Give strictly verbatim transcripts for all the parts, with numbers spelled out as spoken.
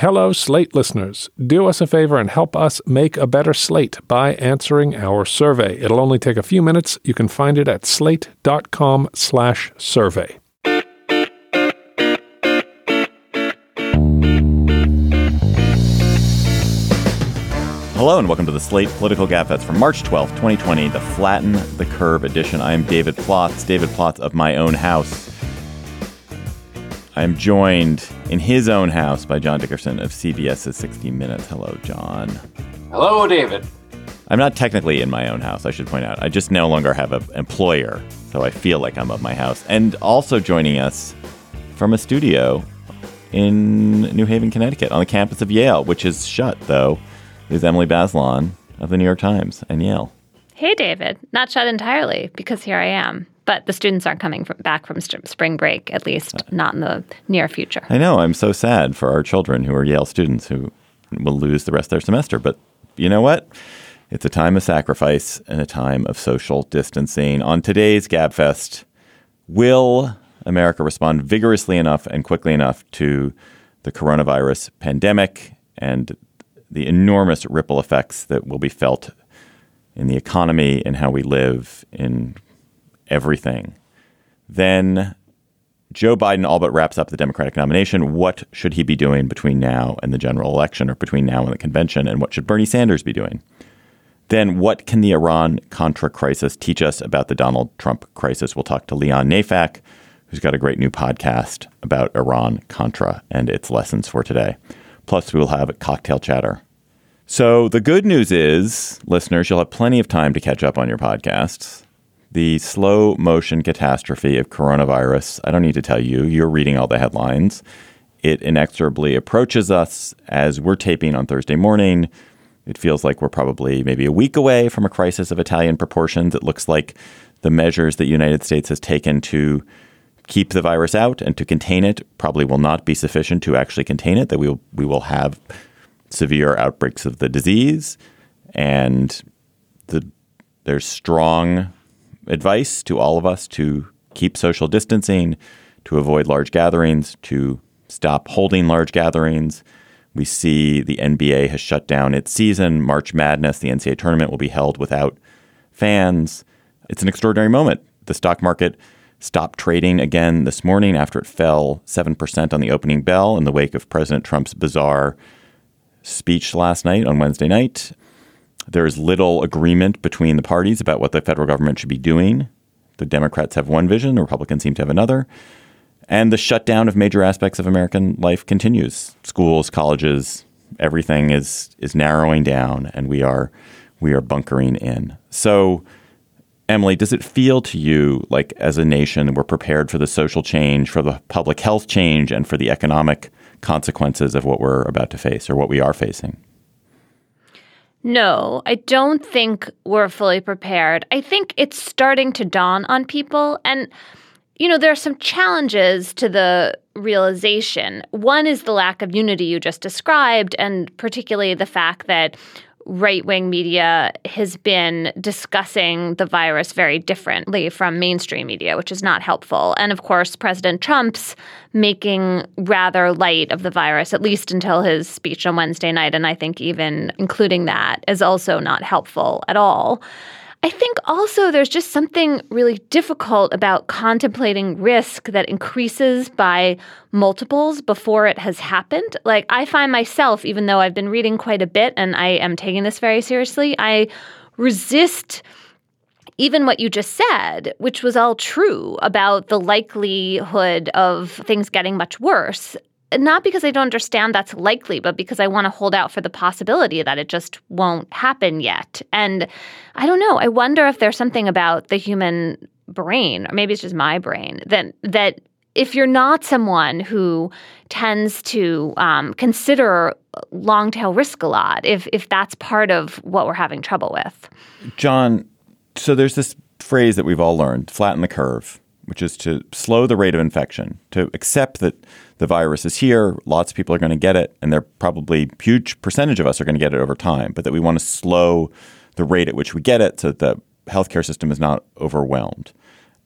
Hello, Slate listeners. Do us a favor and help us make a better Slate by answering our survey. It'll only take a few minutes. You can find it at slate.com slash survey. Hello and welcome to the Slate Political Gabfest for March twelfth, twenty twenty, the Flatten the Curve edition. I am David Plotz, David Plotz of my own house. I am joined in his own house by John Dickerson of CBS's sixty minutes. Hello, John. Hello, David. I'm not technically in my own house, I should point out. I just no longer have an employer, so I feel like I'm of my house. And also joining us from a studio in New Haven, Connecticut, on the campus of Yale, which is shut, though, is Emily Bazelon of the New York Times and Yale. Hey, David. Not shut entirely, because here I am. But the students aren't coming from, back from st- spring break, at least not in the near future. I know. I'm so sad for our children who are Yale students who will lose the rest of their semester. But you know what? It's a time of sacrifice and a time of social distancing. On today's Gabfest, will America respond vigorously enough and quickly enough to the coronavirus pandemic and the enormous ripple effects that will be felt in the economy and how we live in everything? Then Joe Biden all but wraps up the Democratic nomination. What should he be doing between now and the general election, or between now and the convention? And what should Bernie Sanders be doing? Then what can the Iran-Contra crisis teach us about the Donald Trump crisis? We'll talk to Leon Neyfakh, who's got a great new podcast about Iran-Contra and its lessons for today. Plus, we will have a cocktail chatter. So the good news is, listeners, you'll have plenty of time to catch up on your podcasts. The slow motion catastrophe of coronavirus, I don't need to tell you, you're reading all the headlines. It inexorably approaches us as we're taping on Thursday morning. It feels like we're probably maybe a week away from a crisis of Italian proportions. It looks like the measures that the United States has taken to keep the virus out and to contain it probably will not be sufficient to actually contain it, that we will, we will have severe outbreaks of the disease. And the, there's strong advice to all of us to keep social distancing, to avoid large gatherings, to stop holding large gatherings. We see the N B A has shut down its season. March Madness, the N C double A tournament, will be held without fans. It's an extraordinary moment. The stock market stopped trading again this morning after it fell seven percent on the opening bell in the wake of President Trump's bizarre speech last night on Wednesday night. There is little agreement between the parties about what the federal government should be doing. The Democrats have one vision, the Republicans seem to have another. And the shutdown of major aspects of American life continues. Schools, colleges, everything is is narrowing down, and we are we are bunkering in. So, Emily, does it feel to you like as a nation we're prepared for the social change, for the public health change, and for the economic consequences of what we're about to face or what we are facing? No, I don't think we're fully prepared. I think it's starting to dawn on people. And, you know, there are some challenges to the realization. One is the lack of unity you just described, and particularly the fact that right-wing media has been discussing the virus very differently from mainstream media, which is not helpful. And of course, President Trump's making rather light of the virus, at least until his speech on Wednesday night. And I think even including that is also not helpful at all. I think also there's just something really difficult about contemplating risk that increases by multiples before it has happened. Like, I find myself, even though I've been reading quite a bit and I am taking this very seriously, I resist even what you just said, which was all true about the likelihood of things getting much worse. Not because I don't understand that's likely, but because I want to hold out for the possibility that it just won't happen yet. And I don't know. I wonder if there's something about the human brain, or maybe it's just my brain, that that if you're not someone who tends to um, consider long tail risk a lot, if if that's part of what we're having trouble with. John, so there's this phrase that we've all learned, flatten the curve, which is to slow the rate of infection, to accept that the virus is here. Lots of people are going to get it, and they're probably a huge percentage of us are going to get it over time, but that we want to slow the rate at which we get it so that the healthcare system is not overwhelmed.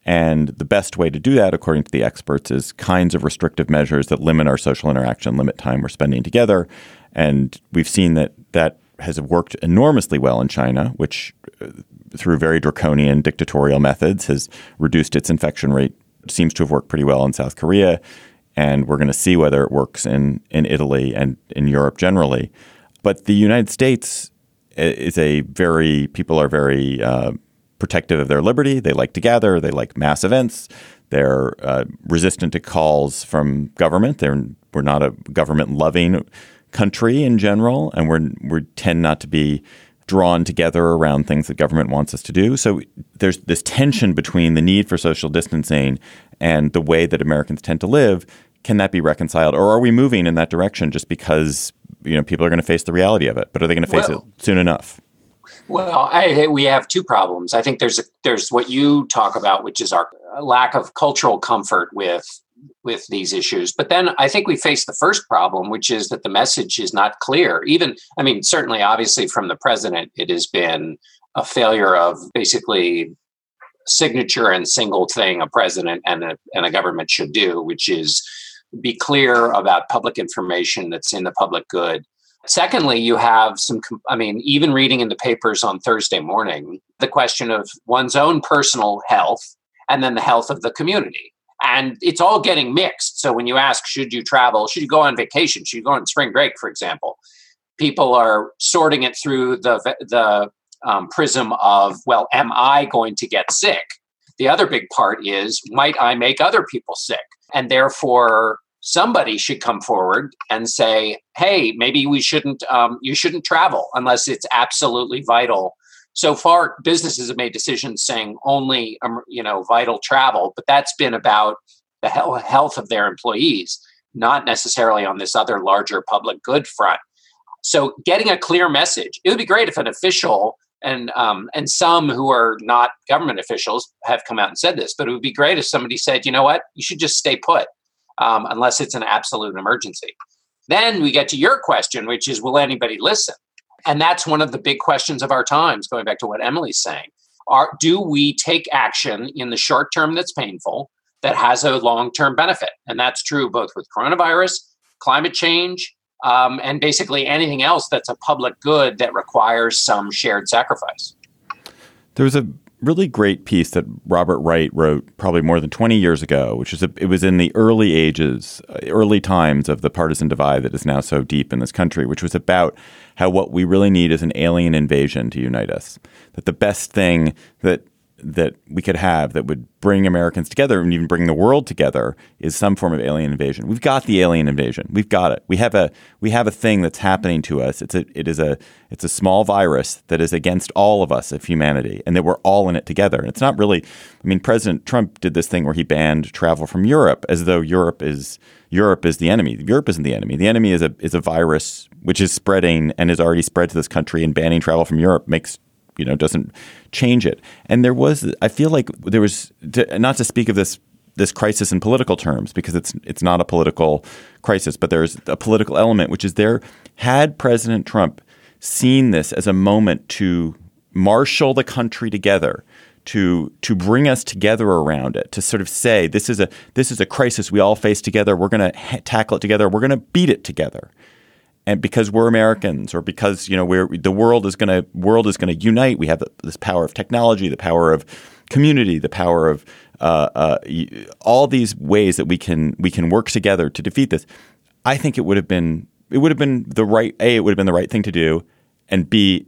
And the best way to do that, according to the experts, is kinds of restrictive measures that limit our social interaction, limit time we're spending together. And we've seen that that has worked enormously well in China, which uh, through very draconian dictatorial methods has reduced its infection rate. It seems to have worked pretty well in South Korea. And we're going to see whether it works in, in Italy and in Europe generally. But the United States is a very, people are very uh, protective of their liberty. They like to gather. They like mass events. They're uh, resistant to calls from government. They're, we're not a government-loving country in general, and we're we tend not to be drawn together around things that government wants us to do. So there's this tension between the need for social distancing and the way that Americans tend to live. Can that be reconciled, or are we moving in that direction just because, you know, people are going to face the reality of it? But are they going to face well, it soon enough? Well, I, we have two problems. I think there's a, there's what you talk about, which is our lack of cultural comfort with with these issues. But then I think we face the first problem, which is that the message is not clear. Even, I mean, certainly, obviously, from the president, it has been a failure of basically signature and single thing a president and a, and a government should do, which is be clear about public information that's in the public good. Secondly, you have some, I mean, even reading in the papers on Thursday morning, the question of one's own personal health and then the health of the community. And it's all getting mixed. So when you ask, should you travel? Should you go on vacation? Should you go on spring break, for example? People are sorting it through the, the um, prism of, well, am I going to get sick? The other big part is, might I make other people sick? And therefore, somebody should come forward and say, hey, maybe we shouldn't, um, you shouldn't travel unless it's absolutely vital. So far, businesses have made decisions saying only, um, you know, vital travel, but that's been about the he- health of their employees, not necessarily on this other larger public good front. So getting a clear message, it would be great if an official and um, and some who are not government officials have come out and said this, but it would be great if somebody said, you know what, you should just stay put um, unless it's an absolute emergency. Then we get to your question, which is, will anybody listen? And that's one of the big questions of our times, going back to what Emily's saying. Are, do we take action in the short term that's painful that has a long-term benefit? And that's true both with coronavirus, climate change, um, and basically anything else that's a public good that requires some shared sacrifice. There was a really great piece that Robert Wright wrote probably more than twenty years ago, which is a, it was in the early ages, early times of the partisan divide that is now so deep in this country, which was about how what we really need is an alien invasion to unite us. That the best thing that that we could have that would bring Americans together and even bring the world together is some form of alien invasion. We've got the alien invasion. We've got it. We have a we have a thing that's happening to us. It's a it is a it's a small virus that is against all of us of humanity, and that we're all in it together. And it's not really, I mean, President Trump did this thing where he banned travel from Europe as though Europe is Europe is the enemy. Europe isn't the enemy. The enemy is a is a virus which is spreading and has already spread to this country, and banning travel from Europe makes you know, doesn't change it. And there was, I feel like there was, to, not to speak of this this crisis in political terms, because it's it's not a political crisis, but there's a political element, which is there. Had President Trump seen this as a moment to marshal the country together, to to bring us together around it, to sort of say, this is a this is a crisis we all face together. We're going to ha- tackle it together. We're going to beat it together. And because we're Americans, or because, you know, we're the world is going to world is going to unite. We have this power of technology, the power of community, the power of uh, uh, all these ways that we can we can work together to defeat this. I think it would have been it would have been the right a it would have been the right thing to do, and b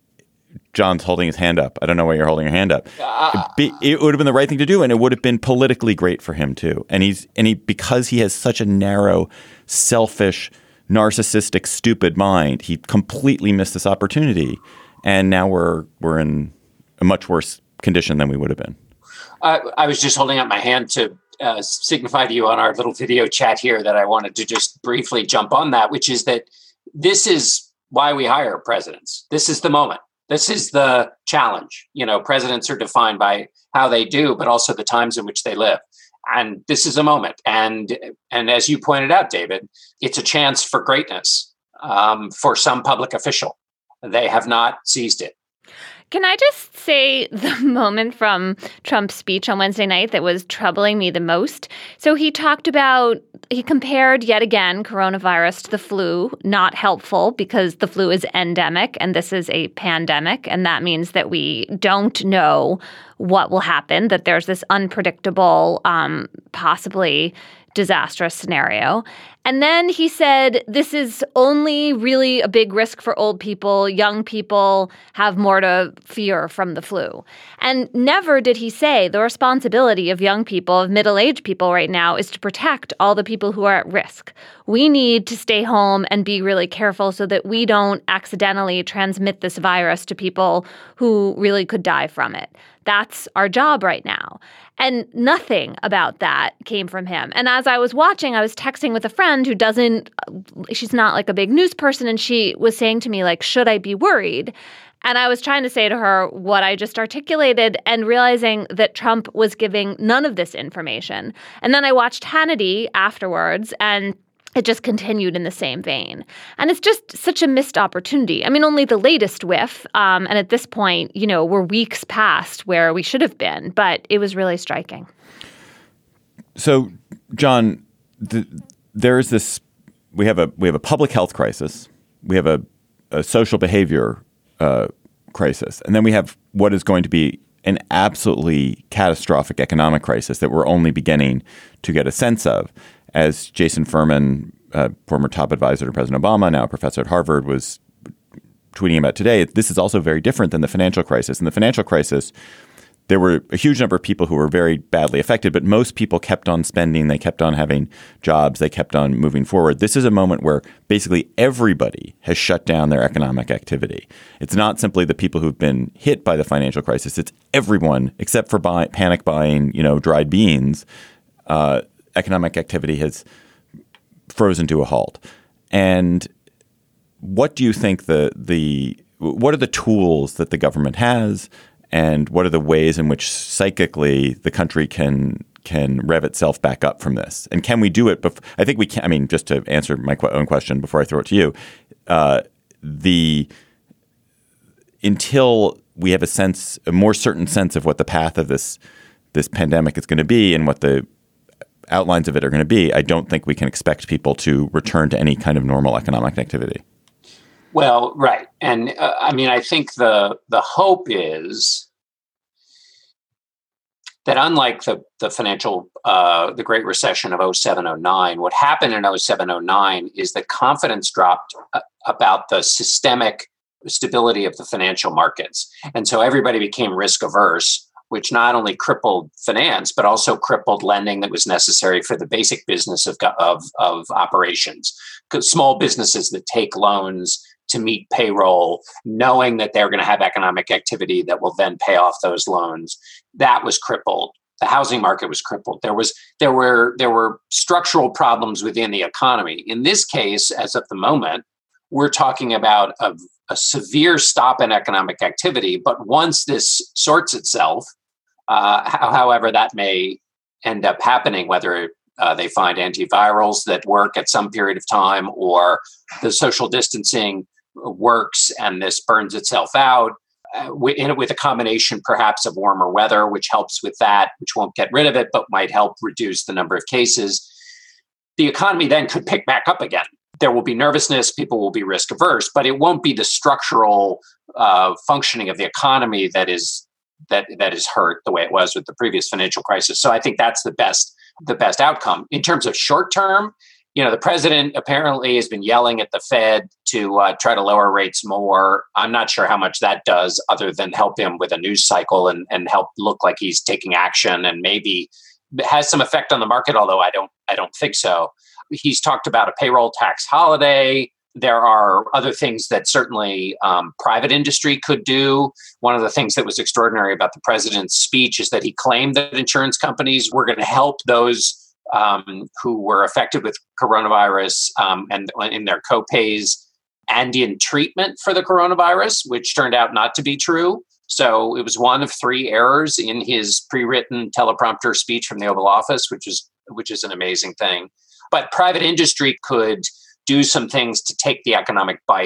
John's holding his hand up. I don't know why you're holding your hand up. Uh, B, it would have been the right thing to do, and it would have been politically great for him too. And he's and he because he has such a narrow, selfish, narcissistic, stupid mind, he completely missed this opportunity, and now we're we're in a much worse condition than we would have been. Uh, I was just holding up my hand to uh, signify to you on our little video chat here that I wanted to just briefly jump on that, which is that this is why we hire presidents. This is the moment. This is the challenge. You know, presidents are defined by how they do, but also the times in which they live. And this is a moment. And and as you pointed out, David, it's a chance for greatness um, for some public official. They have not seized it. Can I just say the moment from Trump's speech on Wednesday night that was troubling me the most? So he talked about, he compared yet again coronavirus to the flu, not helpful because the flu is endemic and this is a pandemic. And that means that we don't know what will happen, that there's this unpredictable, um, possibly disastrous scenario. And then he said, this is only really a big risk for old people. Young people have more to fear from the flu. And never did he say the responsibility of young people, of middle-aged people right now, is to protect all the people who are at risk. We need to stay home and be really careful so that we don't accidentally transmit this virus to people who really could die from it. That's our job right now. And nothing about that came from him. And as I was watching, I was texting with a friend who doesn't, she's not like a big news person. And she was saying to me, like, should I be worried? And I was trying to say to her what I just articulated and realizing that Trump was giving none of this information. And then I watched Hannity afterwards, and it just continued in the same vein. And it's just such a missed opportunity. I mean, only the latest whiff. Um, and at this point, you know, we're weeks past where we should have been. But it was really striking. So, John, the, there's this, we have a we have a public health crisis. We have a, a social behavior uh, crisis. And then we have what is going to be an absolutely catastrophic economic crisis that we're only beginning to get a sense of. As Jason Furman, uh, former top advisor to President Obama, now a professor at Harvard, was tweeting about today, this is also very different than the financial crisis. In the financial crisis, there were a huge number of people who were very badly affected, but most people kept on spending. They kept on having jobs. They kept on moving forward. This is a moment where basically everybody has shut down their economic activity. It's not simply the people who've been hit by the financial crisis. It's everyone except for buy, panic buying, you know, dried beans. Uh, economic activity has frozen to a halt. And what do you think the the what are the tools that the government has, and what are the ways in which psychically the country can can rev itself back up from this? And can we do it? Bef- I think we can. I mean, just to answer my qu- own question before I throw it to you, uh, the until we have a sense, a more certain sense of what the path of this this pandemic is going to be and what the outlines of it are going to be, I don't think we can expect people to return to any kind of normal economic activity. Well, right. And uh, I mean, I think the the hope is that unlike the, the financial, uh, the Great Recession of oh seven oh nine, what happened in oh seven oh nine is that confidence dropped uh, about the systemic stability of the financial markets. And so everybody became risk averse, which not only crippled finance, but also crippled lending that was necessary for the basic business of, of, of operations. Because small businesses that take loans to meet payroll, knowing that they're going to have economic activity that will then pay off those loans, that was crippled. The housing market was crippled. There was there were there were structural problems within the economy. In this case, as of the moment, we're talking about a, a severe stop in economic activity. But once this sorts itself, uh, however that may end up happening, whether uh, they find antivirals that work at some period of time or the social distancing works and this burns itself out, uh, with, with a combination perhaps of warmer weather, which helps with that, which won't get rid of it, but might help reduce the number of cases, the economy then could pick back up again. There will be nervousness, people will be risk averse, but it won't be the structural uh, functioning of the economy that is that that is hurt the way it was with the previous financial crisis. So I think that's the best the best outcome. In terms of short term, you know, the president apparently has been yelling at the Fed to uh, try to lower rates more. I'm not sure how much that does other than help him with a news cycle and, and help look like he's taking action and maybe has some effect on the market, although I don't I don't think so. He's talked about a payroll tax holiday. There are other things that certainly um, private industry could do. One of the things that was extraordinary about the president's speech is that he claimed that insurance companies were going to help those um, who were affected with coronavirus um, and in their copays and in treatment for the coronavirus, which turned out not to be true. So it was one of three errors in his pre-written teleprompter speech from the Oval Office, which is which is an amazing thing. But private industry could do some things to take the economic bite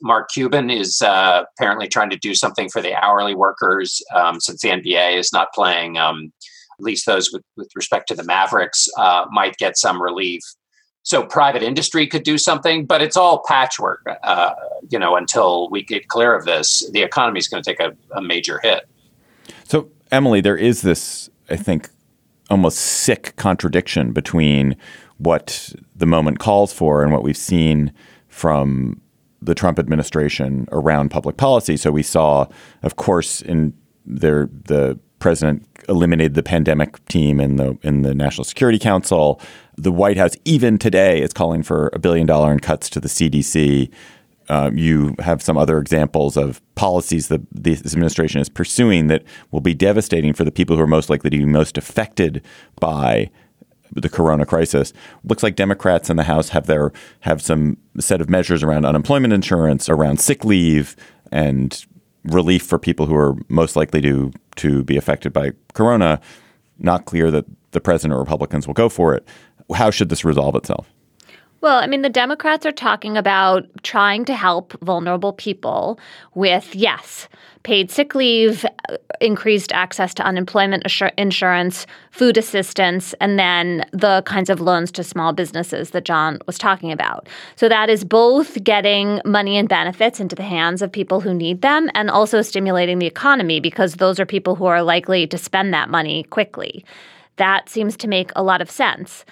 Mark Cuban is uh, apparently trying to do something for the hourly workers um, since the N B A is not playing. Um, at least those with, with respect to the Mavericks uh, might get some relief. So private industry could do something, but it's all patchwork. Uh, you know, until we get clear of this, the economy is going to take a, a major hit. So, Emily, there is this, I think, almost sick contradiction between what the moment calls for and what we've seen from the Trump administration around public policy. So we saw, of course, in their the president eliminated the pandemic team in the in the National Security Council. The White House, even today, is calling for a billion dollar in cuts to the C D C. Um, you have some other examples of policies that this administration is pursuing that will be devastating for the people who are most likely to be most affected by the corona crisis. Looks like Democrats in the House have their have some set of measures around unemployment insurance, around sick leave, and relief for people who are most likely to to be affected by corona. Not clear that the president or Republicans will go for it. How should this resolve itself? Well, I mean, the Democrats are talking about trying to help vulnerable people with, yes, paid sick leave, increased access to unemployment assur- insurance, food assistance, and then the kinds of loans to small businesses that John was talking about. So that is both getting money and benefits into the hands of people who need them and also stimulating the economy because those are people who are likely to spend that money quickly. That seems to make a lot of sense.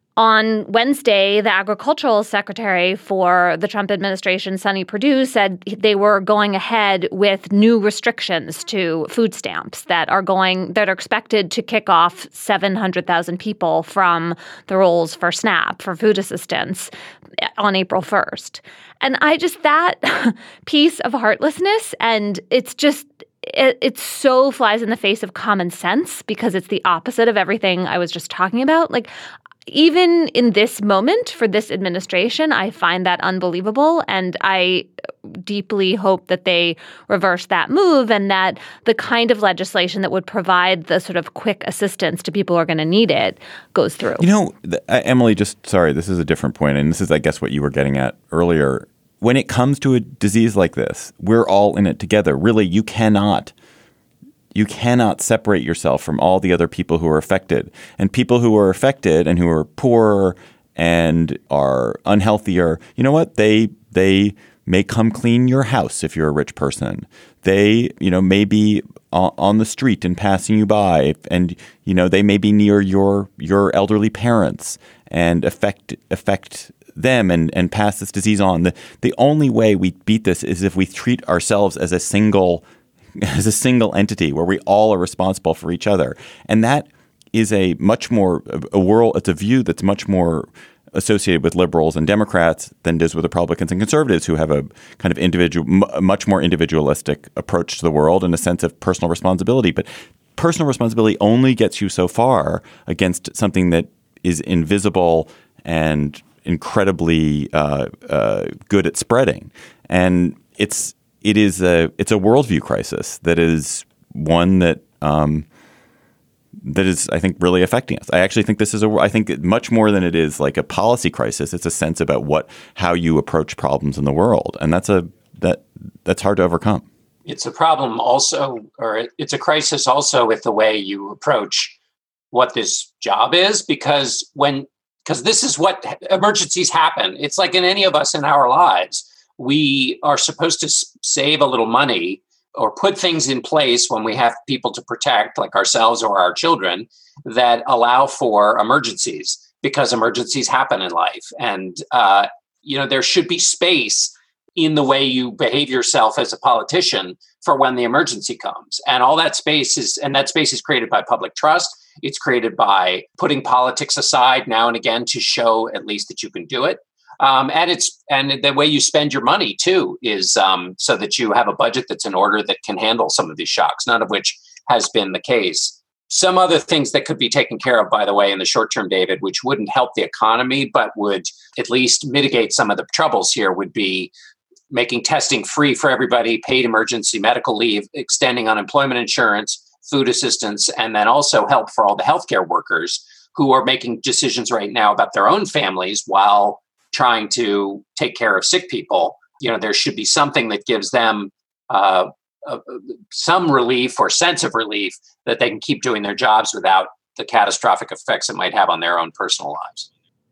On Wednesday, the agricultural secretary for the Trump administration, Sonny Perdue, said they were going ahead with new restrictions to food stamps that are going that are expected to kick off seven hundred thousand people from the rolls for SNAP, for food assistance, on April first. And I just, that piece of heartlessness, and it's just, it, it so flies in the face of common sense because it's the opposite of everything I was just talking about. Like, even in this moment for this administration, I find that unbelievable. And I deeply hope that they reverse that move and that the kind of legislation that would provide the sort of quick assistance to people who are going to need it goes through. You know, uh, Emily, just sorry, this is a different point, and this is, I guess, what you were getting at earlier. When it comes to a disease like this, we're all in it together. Really, you cannot You cannot separate yourself from all the other people who are affected. And people who are affected and who are poorer and are unhealthier, you know what? They they may come clean your house if you're a rich person. They, you know, may be on the street and passing you by. And, you know, they may be near your your elderly parents and affect affect them and, and pass this disease on. The, the only way we beat this is if we treat ourselves as a single as a single entity where we all are responsible for each other. And that is a much more a world. It's a view that's much more associated with liberals and Democrats than it is with Republicans and conservatives, who have a kind of individual, much more individualistic approach to the world and a sense of personal responsibility. But personal responsibility only gets you so far against something that is invisible and incredibly uh, uh, good at spreading. And it's It is a it's a worldview crisis that is one that um, that is, I think, really affecting us. I actually think this is a I think much more than it is like a policy crisis. It's a sense about what how you approach problems in the world, and that's a that that's hard to overcome. It's a problem also, or it's a crisis also with the way you approach what this job is, because when because this is what emergencies happen. It's like in any of us in our lives. We are supposed to save a little money or put things in place when we have people to protect, like ourselves or our children, that allow for emergencies, because emergencies happen in life. And, uh, you know, there should be space in the way you behave yourself as a politician for when the emergency comes. And all that space is, and that space is created by public trust. It's created by putting politics aside now and again to show at least that you can do it. Um, and it's and the way you spend your money, too, is um, so that you have a budget that's in order that can handle some of these shocks, none of which has been the case. Some other things that could be taken care of, by the way, in the short term, David, which wouldn't help the economy, but would at least mitigate some of the troubles here, would be making testing free for everybody, paid emergency medical leave, extending unemployment insurance, food assistance, and then also help for all the healthcare workers who are making decisions right now about their own families while trying to take care of sick people you know, there should be something that gives them uh, uh, some relief or sense of relief that they can keep doing their jobs without the catastrophic effects it might have on their own personal lives.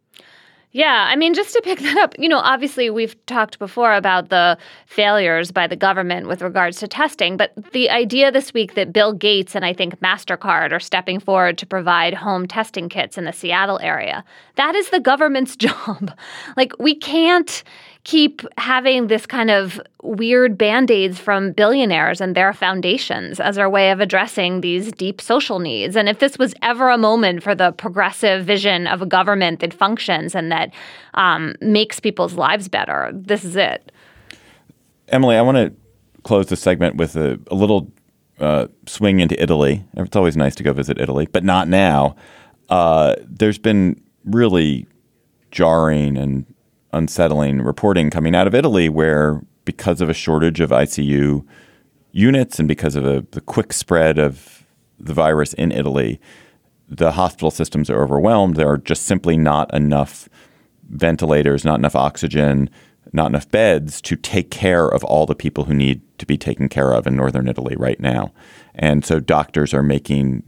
Yeah, I mean, just to pick that up, you know, obviously we've talked before about the failures by the government with regards to testing, but the idea this week that Bill Gates and I think MasterCard are stepping forward to provide home testing kits in the Seattle area, that is the government's job. Like, we can't keep having this kind of weird band-aids from billionaires and their foundations as our way of addressing these deep social needs. And if this was ever a moment for the progressive vision of a government that functions and that um, makes people's lives better, this is it. Emily, I want to close this segment with a, a little uh, swing into Italy. It's always nice to go visit Italy, but not now. Uh, there's been really jarring and unsettling reporting coming out of Italy where, because of a shortage of I C U units and because of a, the quick spread of the virus in Italy, the hospital systems are overwhelmed. There are just simply not enough ventilators, not enough oxygen, not enough beds to take care of all the people who need to be taken care of in northern Italy right now. And so doctors are making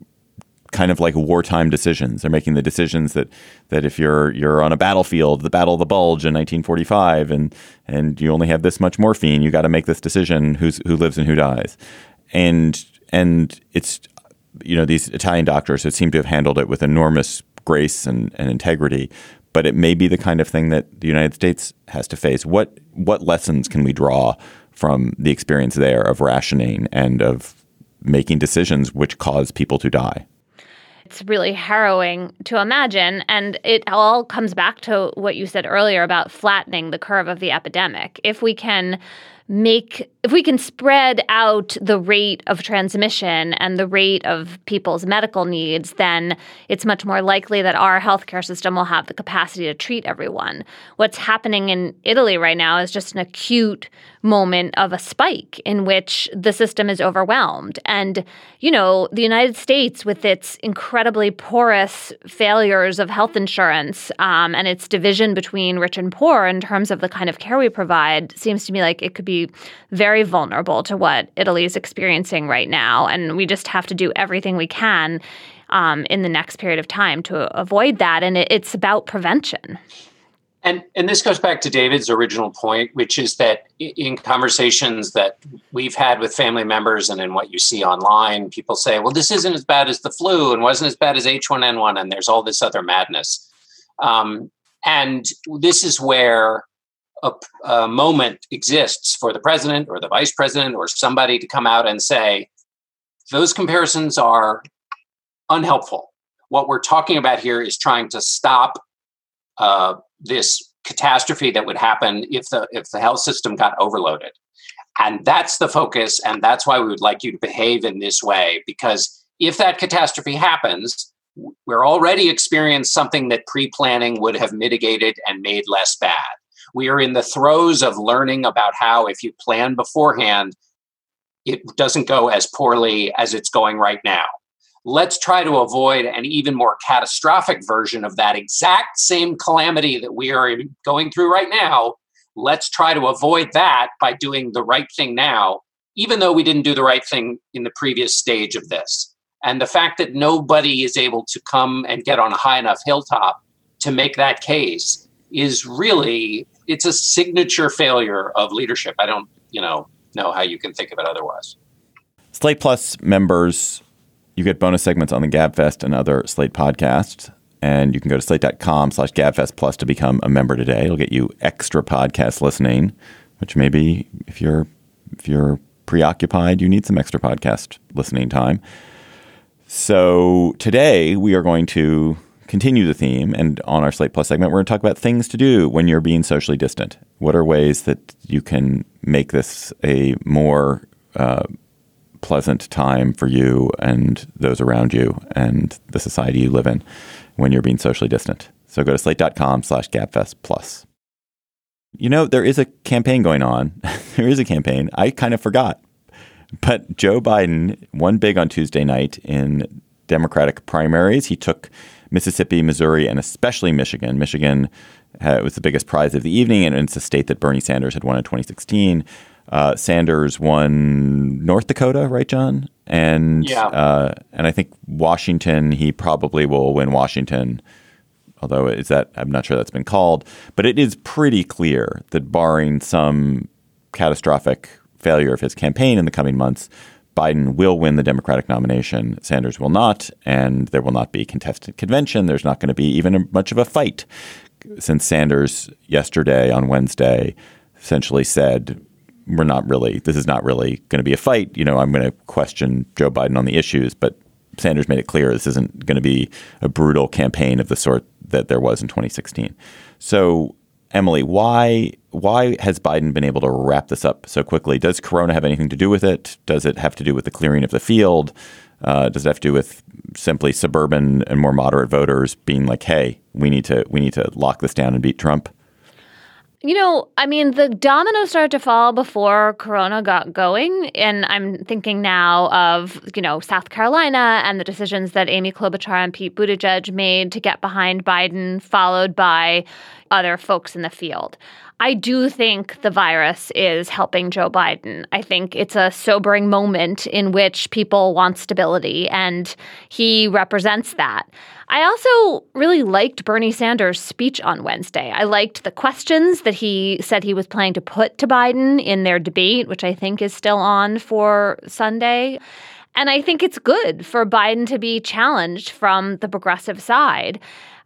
kind of like wartime decisions. They're making the decisions that that if you're you're on a battlefield, the Battle of the Bulge in nineteen forty-five, and and you only have this much morphine, you got to make this decision who's who lives and who dies. And and it's, you know, these Italian doctors that seem to have handled it with enormous grace and, and integrity. But it may be the kind of thing that the United States has to face. What what lessons can we draw from the experience there of rationing and of making decisions which cause people to die? It's really harrowing to imagine. And it all comes back to what you said earlier about flattening the curve of the epidemic. If we can make if we can spread out the rate of transmission and the rate of people's medical needs, then it's much more likely that our healthcare system will have the capacity to treat everyone. What's happening in Italy right now is just an acute moment of a spike in which the system is overwhelmed. And, you know, the United States, with its incredibly porous failures of health insurance um, and its division between rich and poor in terms of the kind of care we provide, seems to me like it could be very vulnerable to what Italy is experiencing right now. And we just have to do everything we can um, in the next period of time to avoid that. And it, it's about prevention. And and this goes back to David's original point, which is that in conversations that we've had with family members and in what you see online, people say, well, this isn't as bad as the flu and wasn't as bad as H one N one, and there's all this other madness. Um, and this is where a, a moment exists for the president or the vice president or somebody to come out and say, those comparisons are unhelpful. What we're talking about here is trying to stop uh, this catastrophe that would happen if the if the health system got overloaded. And that's the focus. And that's why we would like you to behave in this way, because if that catastrophe happens, we're already experiencing something that pre-planning would have mitigated and made less bad. We are in the throes of learning about how, if you plan beforehand, it doesn't go as poorly as it's going right now. Let's try to avoid an even more catastrophic version of that exact same calamity that we are going through right now. Let's try to avoid that by doing the right thing now, even though we didn't do the right thing in the previous stage of this. And the fact that nobody is able to come and get on a high enough hilltop to make that case is really, it's a signature failure of leadership. I don't, you know, know how you can think of it otherwise. Slate Plus members, you get bonus segments on the GabFest and other Slate podcasts. And you can go to slate.com slash GabFest Plus to become a member today. It'll get you extra podcast listening, which maybe if you're if you're preoccupied, you need some extra podcast listening time. So today we are going to continue the theme. And on our Slate Plus segment, we're going to talk about things to do when you're being socially distant. What are ways that you can make this a more uh, pleasant time for you and those around you and the society you live in when you're being socially distant. So go to slate.com slash GabFest Plus. You know, there is a campaign going on. There is a campaign. I kind of forgot. But Joe Biden won big on Tuesday night in Democratic primaries. He took Mississippi, Missouri, and especially Michigan. Michigan Uh, it was the biggest prize of the evening, and it's a state that Bernie Sanders had won in twenty sixteen. Uh, Sanders won North Dakota, right, John? And yeah. uh, and I think Washington, he probably will win Washington. Although is that I'm not sure that's been called, but it is pretty clear that barring some catastrophic failure of his campaign in the coming months, Biden will win the Democratic nomination. Sanders will not, and there will not be contested convention. There's not going to be even a, much of a fight, since Sanders yesterday on Wednesday essentially said, we're not really, this is not really going to be a fight. You know, I'm going to question Joe Biden on the issues, but Sanders made it clear this isn't going to be a brutal campaign of the sort that there was in twenty sixteen. So, Emily, why why has Biden been able to wrap this up so quickly? Does Corona have anything to do with it? Does it have to do with the clearing of the field? Uh, does it have to do with simply suburban and more moderate voters being like, hey, we need to we need to lock this down and beat Trump? You know, I mean, the dominoes started to fall before Corona got going. And I'm thinking now of, you know, South Carolina and the decisions that Amy Klobuchar and Pete Buttigieg made to get behind Biden, followed by other folks in the field. I do think the virus is helping Joe Biden. I think it's a sobering moment in which people want stability, and he represents that. I also really liked Bernie Sanders' speech on Wednesday. I liked the questions that he said he was planning to put to Biden in their debate, which I think is still on for Sunday. And I think it's good for Biden to be challenged from the progressive side.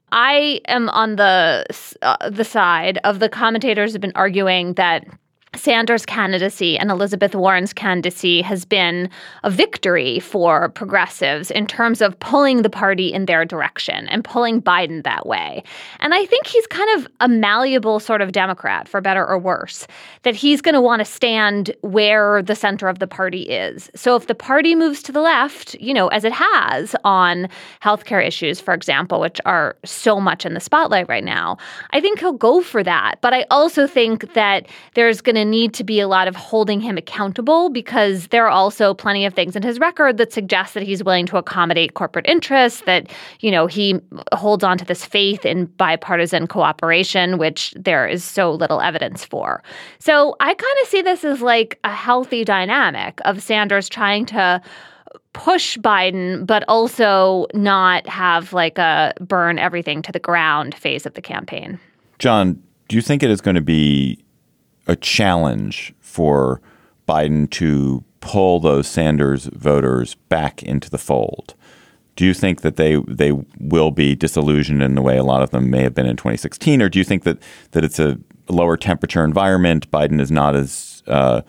I am on the uh, the side of the commentators who have been arguing that Sanders' candidacy and Elizabeth Warren's candidacy has been a victory for progressives in terms of pulling the party in their direction and pulling Biden that way. And I think he's kind of a malleable sort of Democrat, for better or worse, that he's going to want to stand where the center of the party is. So if the party moves to the left, you know, as it has on healthcare issues, for example, which are so much in the spotlight right now, I think he'll go for that. But I also think that there's going to need to be a lot of holding him accountable, because there are also plenty of things in his record that suggest that he's willing to accommodate corporate interests, that, you know, he holds on to this faith in bipartisan cooperation, which there is so little evidence for. So I kind of see this as like a healthy dynamic of Sanders trying to push Biden, but also not have like a burn everything to the ground phase of the campaign. John, do you think it is going to be a challenge for Biden to pull those Sanders voters back into the fold? Do you think that they they will be disillusioned in the way a lot of them may have been in twenty sixteen? Or do you think that, that it's a lower temperature environment? Biden is not as uh,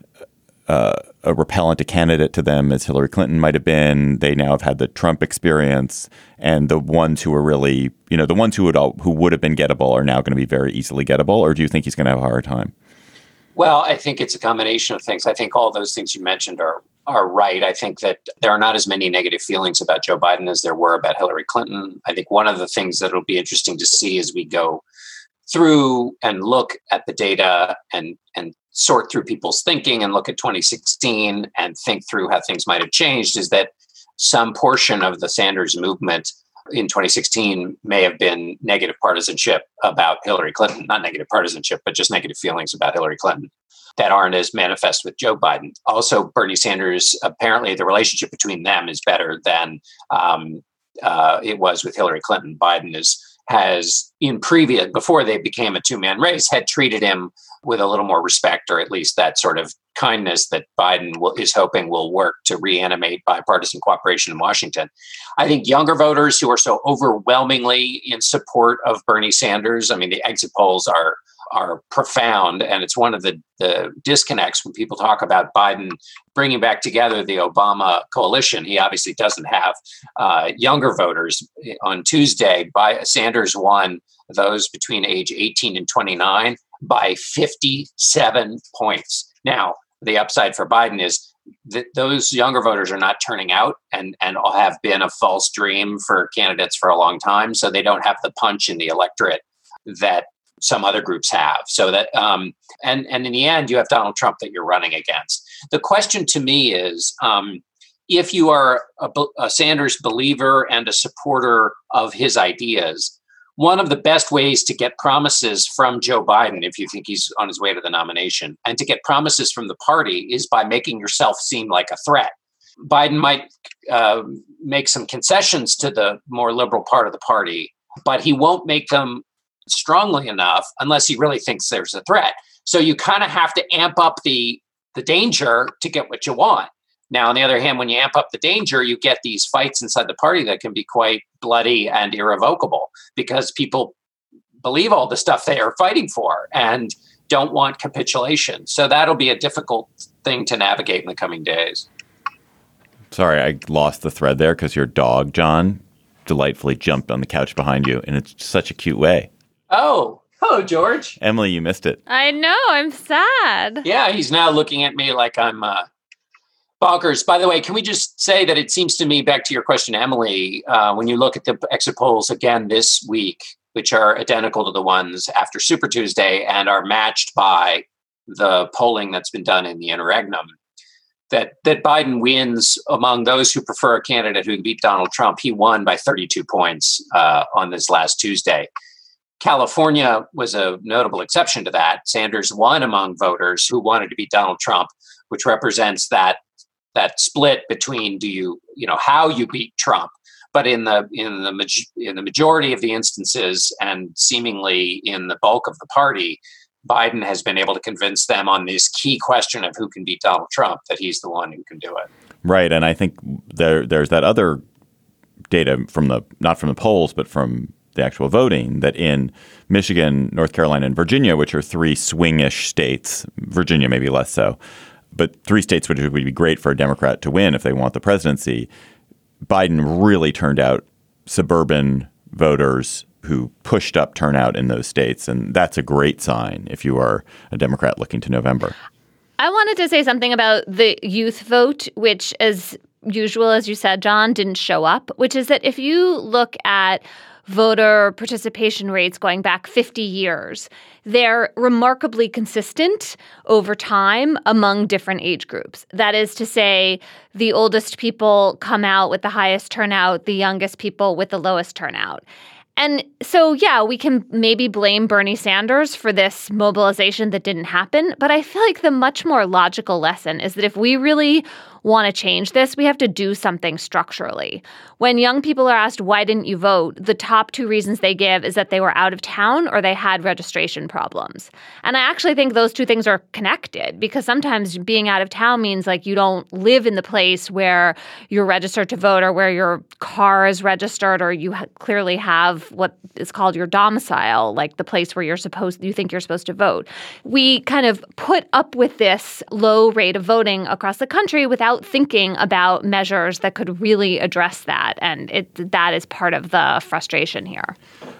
uh, a repellent a candidate to them as Hillary Clinton might have been. They now have had the Trump experience, and the ones who are really, you know, the ones who would all, who would have been gettable are now going to be very easily gettable. Or do you think he's going to have a hard time? Well, I think it's a combination of things. I think all those things you mentioned are are right. I think that there are not as many negative feelings about Joe Biden as there were about Hillary Clinton. I think one of the things that will be interesting to see as we go through and look at the data and and sort through people's thinking and look at twenty sixteen and think through how things might have changed is that some portion of the Sanders movement in twenty sixteen may have been negative partisanship about Hillary Clinton, not negative partisanship, but just negative feelings about Hillary Clinton that aren't as manifest with Joe Biden. Also, Bernie Sanders, apparently the relationship between them is better than um, uh, it was with Hillary Clinton. Biden is has in previous, before they became a two-man race, had treated him with a little more respect, or at least that sort of kindness that Biden will, is hoping will work to reanimate bipartisan cooperation in Washington. I think younger voters who are so overwhelmingly in support of Bernie Sanders, I mean, the exit polls are are profound, and it's one of the, the disconnects when people talk about Biden bringing back together the Obama coalition. He obviously doesn't have uh, younger voters. On Tuesday, by, Sanders won those between age eighteen and twenty-nine by fifty-seven points. Now, the upside for Biden is that those younger voters are not turning out and, and have been a false dream for candidates for a long time, so they don't have the punch in the electorate that some other groups have. So that, um, and, and in the end, you have Donald Trump that you're running against. The question to me is, um, if you are a, a Sanders believer and a supporter of his ideas, one of the best ways to get promises from Joe Biden, if you think he's on his way to the nomination, and to get promises from the party is by making yourself seem like a threat. Biden might uh, make some concessions to the more liberal part of the party, but he won't make them strongly enough unless he really thinks there's a threat. So you kind of have to amp up the, the danger to get what you want. Now, on the other hand, when you amp up the danger, you get these fights inside the party that can be quite bloody and irrevocable because people believe all the stuff they are fighting for and don't want capitulation. So that'll be a difficult thing to navigate in the coming days. Sorry, I lost the thread there because your dog, John, delightfully jumped on the couch behind you in such a cute way. Oh, hello, George. Emily, you missed it. I know. I'm sad. Yeah, he's now looking at me like I'm uh, bonkers. By the way, can we just say that it seems to me, back to your question, Emily, uh, when you look at the exit polls again this week, which are identical to the ones after Super Tuesday and are matched by the polling that's been done in the interregnum, that that Biden wins among those who prefer a candidate who can beat Donald Trump. He won by thirty-two points uh, on this last Tuesday. California was a notable exception to that. Sanders won among voters who wanted to beat Donald Trump, which represents that that split between do you you know how you beat Trump. But in the in the in the majority of the instances, and seemingly in the bulk of the party, Biden has been able to convince them on this key question of who can beat Donald Trump that he's the one who can do it. Right, and I think there there's that other data from the not from the polls, but from the actual voting, that in Michigan, North Carolina, and Virginia, which are three swingish states, Virginia maybe less so, but three states which would be great for a Democrat to win if they want the presidency, Biden really turned out suburban voters who pushed up turnout in those states. And that's a great sign if you are a Democrat looking to November. I wanted to say something about the youth vote, which, as usual, as you said, John, didn't show up, which is that if you look at voter participation rates going back fifty years, they're remarkably consistent over time among different age groups. That is to say, the oldest people come out with the highest turnout, the youngest people with the lowest turnout. And so, yeah, we can maybe blame Bernie Sanders for this mobilization that didn't happen. But I feel like the much more logical lesson is that if we really want to change this, we have to do something structurally. When young people are asked, why didn't you vote? The top two reasons they give is that they were out of town or they had registration problems. And I actually think those two things are connected, because sometimes being out of town means like you don't live in the place where you're registered to vote or where your car is registered, or you ha- clearly have what is called your domicile, like the place where you're supposed, you think you're supposed to vote. We kind of put up with this low rate of voting across the country without thinking about measures that could really address that. And it, that is part of the frustration here.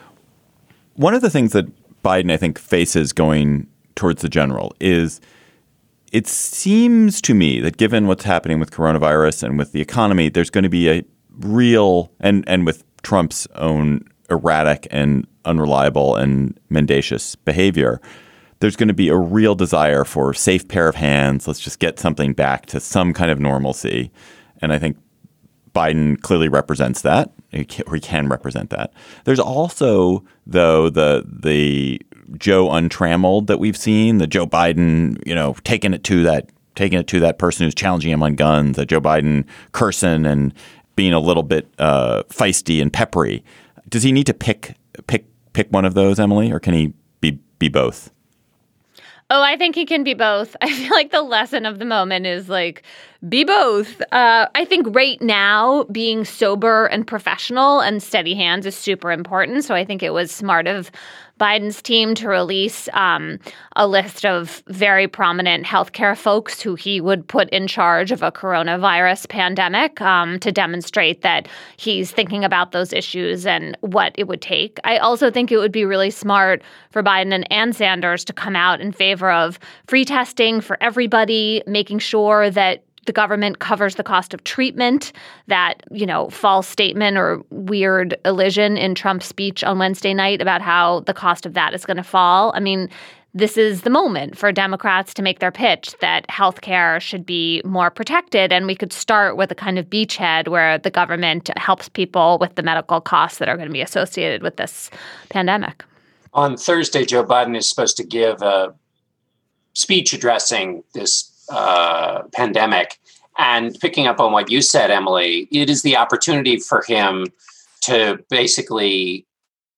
One of the things that Biden, I think, faces going towards the general is it seems to me that given what's happening with coronavirus and with the economy, there's going to be a real and, and with Trump's own erratic and unreliable and mendacious behavior, there's going to be a real desire for a safe pair of hands. Let's just get something back to some kind of normalcy. And I think Biden clearly represents that, or he can represent that. There's also, though, the the Joe untrammeled that we've seen, the Joe Biden, you know, taking it to that taking it to that person who's challenging him on guns, the Joe Biden cursing and being a little bit uh, feisty and peppery. Does he need to pick pick pick one of those, Emily, or can he be be both? Oh, I think he can be both. I feel like the lesson of the moment is like, be both. Uh, I think right now being sober and professional and steady hands is super important. So I think it was smart of Biden's team to release um, a list of very prominent healthcare folks who he would put in charge of a coronavirus pandemic um, to demonstrate that he's thinking about those issues and what it would take. I also think it would be really smart for Biden and, and Sanders to come out in favor of free testing for everybody, making sure that the government covers the cost of treatment. That, you know, false statement or weird elision in Trump's speech on Wednesday night about how the cost of that is going to fall. I mean, this is the moment for Democrats to make their pitch that healthcare should be more protected. And we could start with a kind of beachhead where the government helps people with the medical costs that are going to be associated with this pandemic. On Thursday, Joe Biden is supposed to give a speech addressing this uh, pandemic. And picking up on what you said, Emily, it is the opportunity for him to basically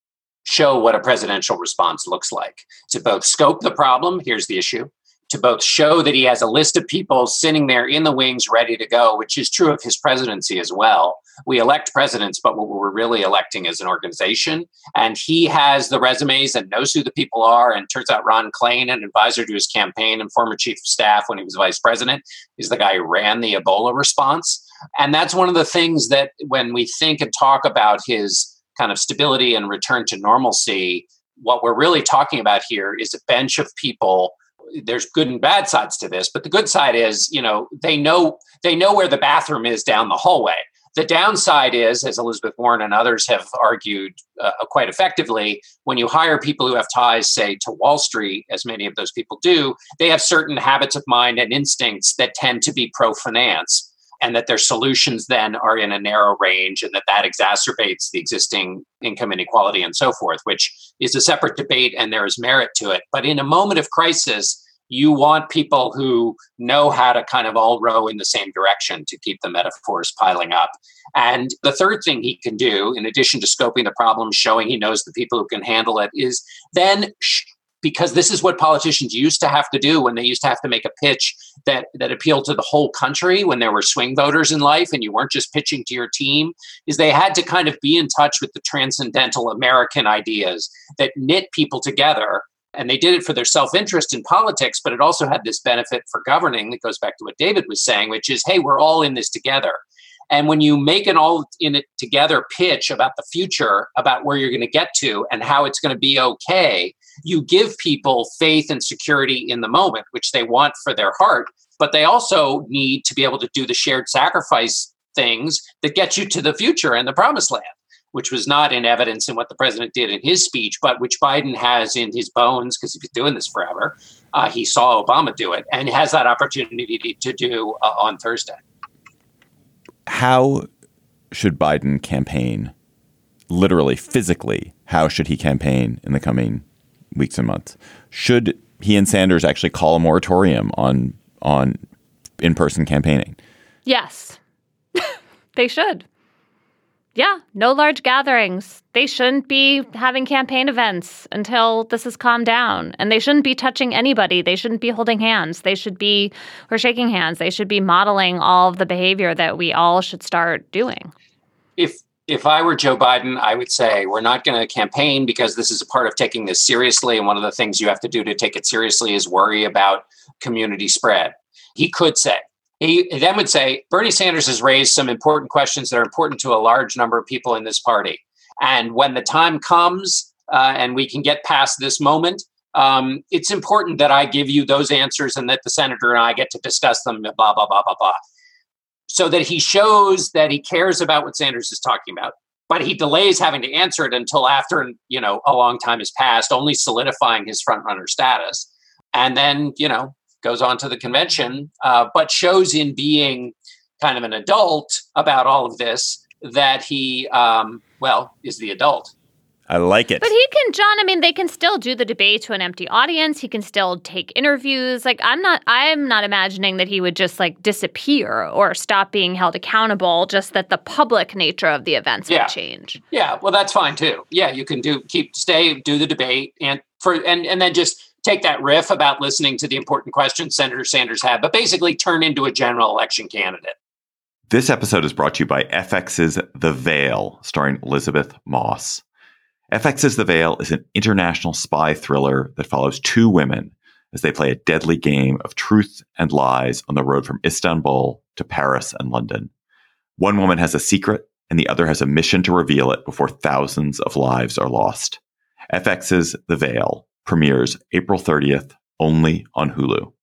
show what a presidential response looks like, to both scope the problem, here's the issue, to both show that he has a list of people sitting there in the wings ready to go, which is true of his presidency as well. We elect presidents, but what we're really electing is an organization. And he has the resumes and knows who the people are. And turns out Ron Klain, an advisor to his campaign and former chief of staff when he was vice president, is the guy who ran the Ebola response. And that's one of the things that when we think and talk about his kind of stability and return to normalcy, what we're really talking about here is a bench of people. There's good and bad sides to this, but the good side is, you know, they know they know where the bathroom is down the hallway. The downside is, as Elizabeth Warren and others have argued uh, quite effectively, when you hire people who have ties, say, to Wall Street, as many of those people do, they have certain habits of mind and instincts that tend to be pro-finance, and that their solutions then are in a narrow range, and that that exacerbates the existing income inequality and so forth, which is a separate debate, and there is merit to it. But in a moment of crisis, you want people who know how to kind of all row in the same direction to keep the metaphors piling up. And the third thing he can do, in addition to scoping the problem, showing he knows the people who can handle it, is then, because this is what politicians used to have to do when they used to have to make a pitch that, that appealed to the whole country when there were swing voters in life and you weren't just pitching to your team, is they had to kind of be in touch with the transcendental American ideas that knit people together. And they did it for their self-interest in politics, but it also had this benefit for governing that goes back to what David was saying, which is, hey, we're all in this together. And when you make an all in it together pitch about the future, about where you're going to get to and how it's going to be okay, you give people faith and security in the moment, which they want for their heart, but they also need to be able to do the shared sacrifice things that get you to the future and the promised land, which was not in evidence in what the president did in his speech, but which Biden has in his bones, because he's been doing this forever. Uh, he saw Obama do it and has that opportunity to do uh, on Thursday. How should Biden campaign? Literally, physically, how should he campaign in the coming weeks and months? Should he and Sanders actually call a moratorium on on in-person campaigning? Yes, they should. Yeah, no large gatherings. They shouldn't be having campaign events until this has calmed down. And they shouldn't be touching anybody. They shouldn't be holding hands. They should be, or shaking hands. They should be modeling all of the behavior that we all should start doing. If if I were Joe Biden, I would say we're not going to campaign because this is a part of taking this seriously. And one of the things you have to do to take it seriously is worry about community spread. He could say, He then would say, Bernie Sanders has raised some important questions that are important to a large number of people in this party. And when the time comes uh, and we can get past this moment, um, it's important that I give you those answers and that the senator and I get to discuss them, blah, blah, blah, blah, blah. So that he shows that he cares about what Sanders is talking about, but he delays having to answer it until after, you know, a long time has passed, only solidifying his frontrunner status. And then, you know, goes on to the convention, uh, but shows in being kind of an adult about all of this that he, um, well, is the adult. I like it. But he can, John, I mean, they can still do the debate to an empty audience. He can still take interviews. Like, I'm not, I'm not imagining that he would just like disappear or stop being held accountable, just that the public nature of the events yeah. would change. Yeah, well, that's fine too. Yeah, you can do, keep, stay, do the debate and for, and, and then just take that riff about listening to the important questions Senator Sanders had, but basically turn into a general election candidate. This episode is brought to you by F X's The Veil, starring Elizabeth Moss. F X's The Veil is an international spy thriller that follows two women as they play a deadly game of truth and lies on the road from Istanbul to Paris and London. One woman has a secret and the other has a mission to reveal it before thousands of lives are lost. F X's The Veil premieres April thirtieth only on Hulu.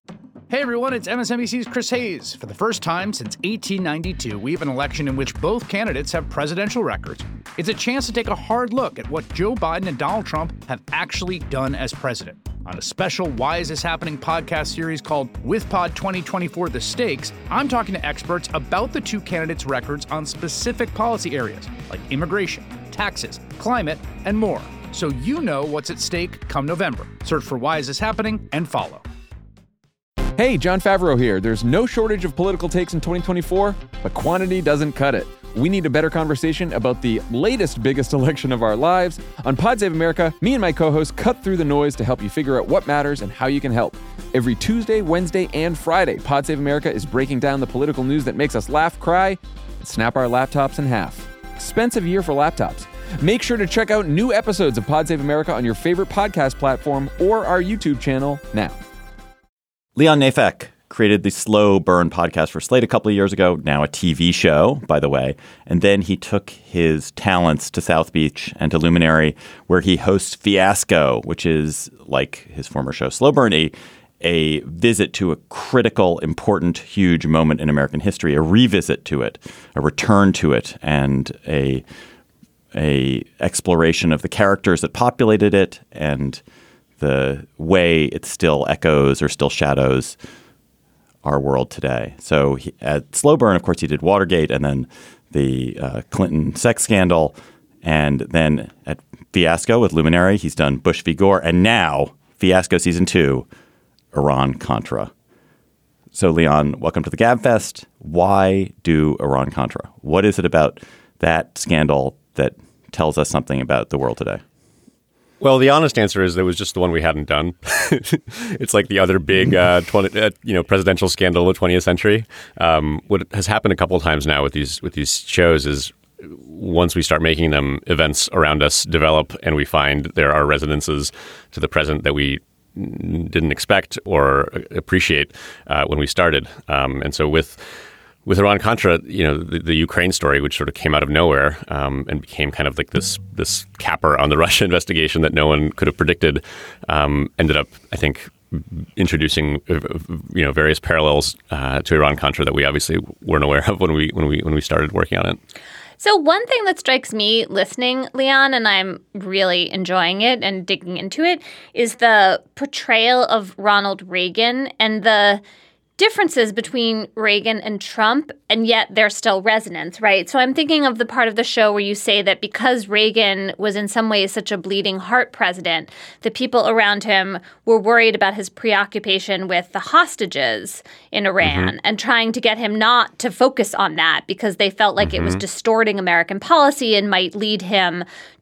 Hey everyone, it's M S N B C's Chris Hayes. For the first time since eighteen ninety-two, we have an election in which both candidates have presidential records. It's a chance to take a hard look at what Joe Biden and Donald Trump have actually done as president. On a special Why Is This Happening podcast series called WithPod twenty twenty-four The Stakes, I'm talking to experts about the two candidates' records on specific policy areas like immigration, taxes, climate, and more. So you know what's at stake come November. Search for Why Is This Happening and follow. Hey, Jon Favreau here. There's no shortage of political takes in twenty twenty-four, but quantity doesn't cut it. We need a better conversation about the latest biggest election of our lives. On Pod Save America, me and my co-hosts cut through the noise to help you figure out what matters and how you can help. Every Tuesday, Wednesday, and Friday, Pod Save America is breaking down the political news that makes us laugh, cry, and snap our laptops in half. Expensive year for laptops. Make sure to check out new episodes of Pod Save America on your favorite podcast platform or our YouTube channel now. Leon Neyfakh created the Slow Burn podcast for Slate a couple of years ago, now a T V show, by the way. And then he took his talents to South Beach and to Luminary, where he hosts Fiasco, which is like his former show Slow Burn, a, a visit to a critical, important, huge moment in American history, a revisit to it, a return to it, and a, a exploration of the characters that populated it and the way it still echoes or still shadows our world today. So he, at Slow Burn, of course, he did Watergate and then the uh, Clinton sex scandal. And then at Fiasco with Luminary, he's done Bush v. Gore. And now Fiasco season two, Iran-Contra. So, Leon, welcome to the GabFest. Why do Iran-Contra? What is it about that scandal that tells us something about the world today? Well, the honest answer is that it was just the one we hadn't done. It's like the other big, uh, twenty, uh, you know, presidential scandal of the twentieth century. Um, what has happened a couple of times now with these with these shows is once we start making them, events around us develop, and we find there are resonances to the present that we didn't expect or appreciate uh, when we started. Um, and so with With Iran-Contra, you know, the, the Ukraine story, which sort of came out of nowhere um, and became kind of like this this capper on the Russia investigation that no one could have predicted, um, ended up, I think, introducing uh, you know various parallels uh, to Iran-Contra that we obviously weren't aware of when we when we when we started working on it. So one thing that strikes me listening, Leon, and I'm really enjoying it and digging into it, is the portrayal of Ronald Reagan and the differences between Reagan and Trump, and yet there's still resonance, right? So I'm thinking of the part of the show where you say that because Reagan was in some ways such a bleeding heart president, the people around him were worried about his preoccupation with the hostages in Iran mm-hmm. and trying to get him not to focus on that because they felt like mm-hmm. it was distorting American policy and might lead him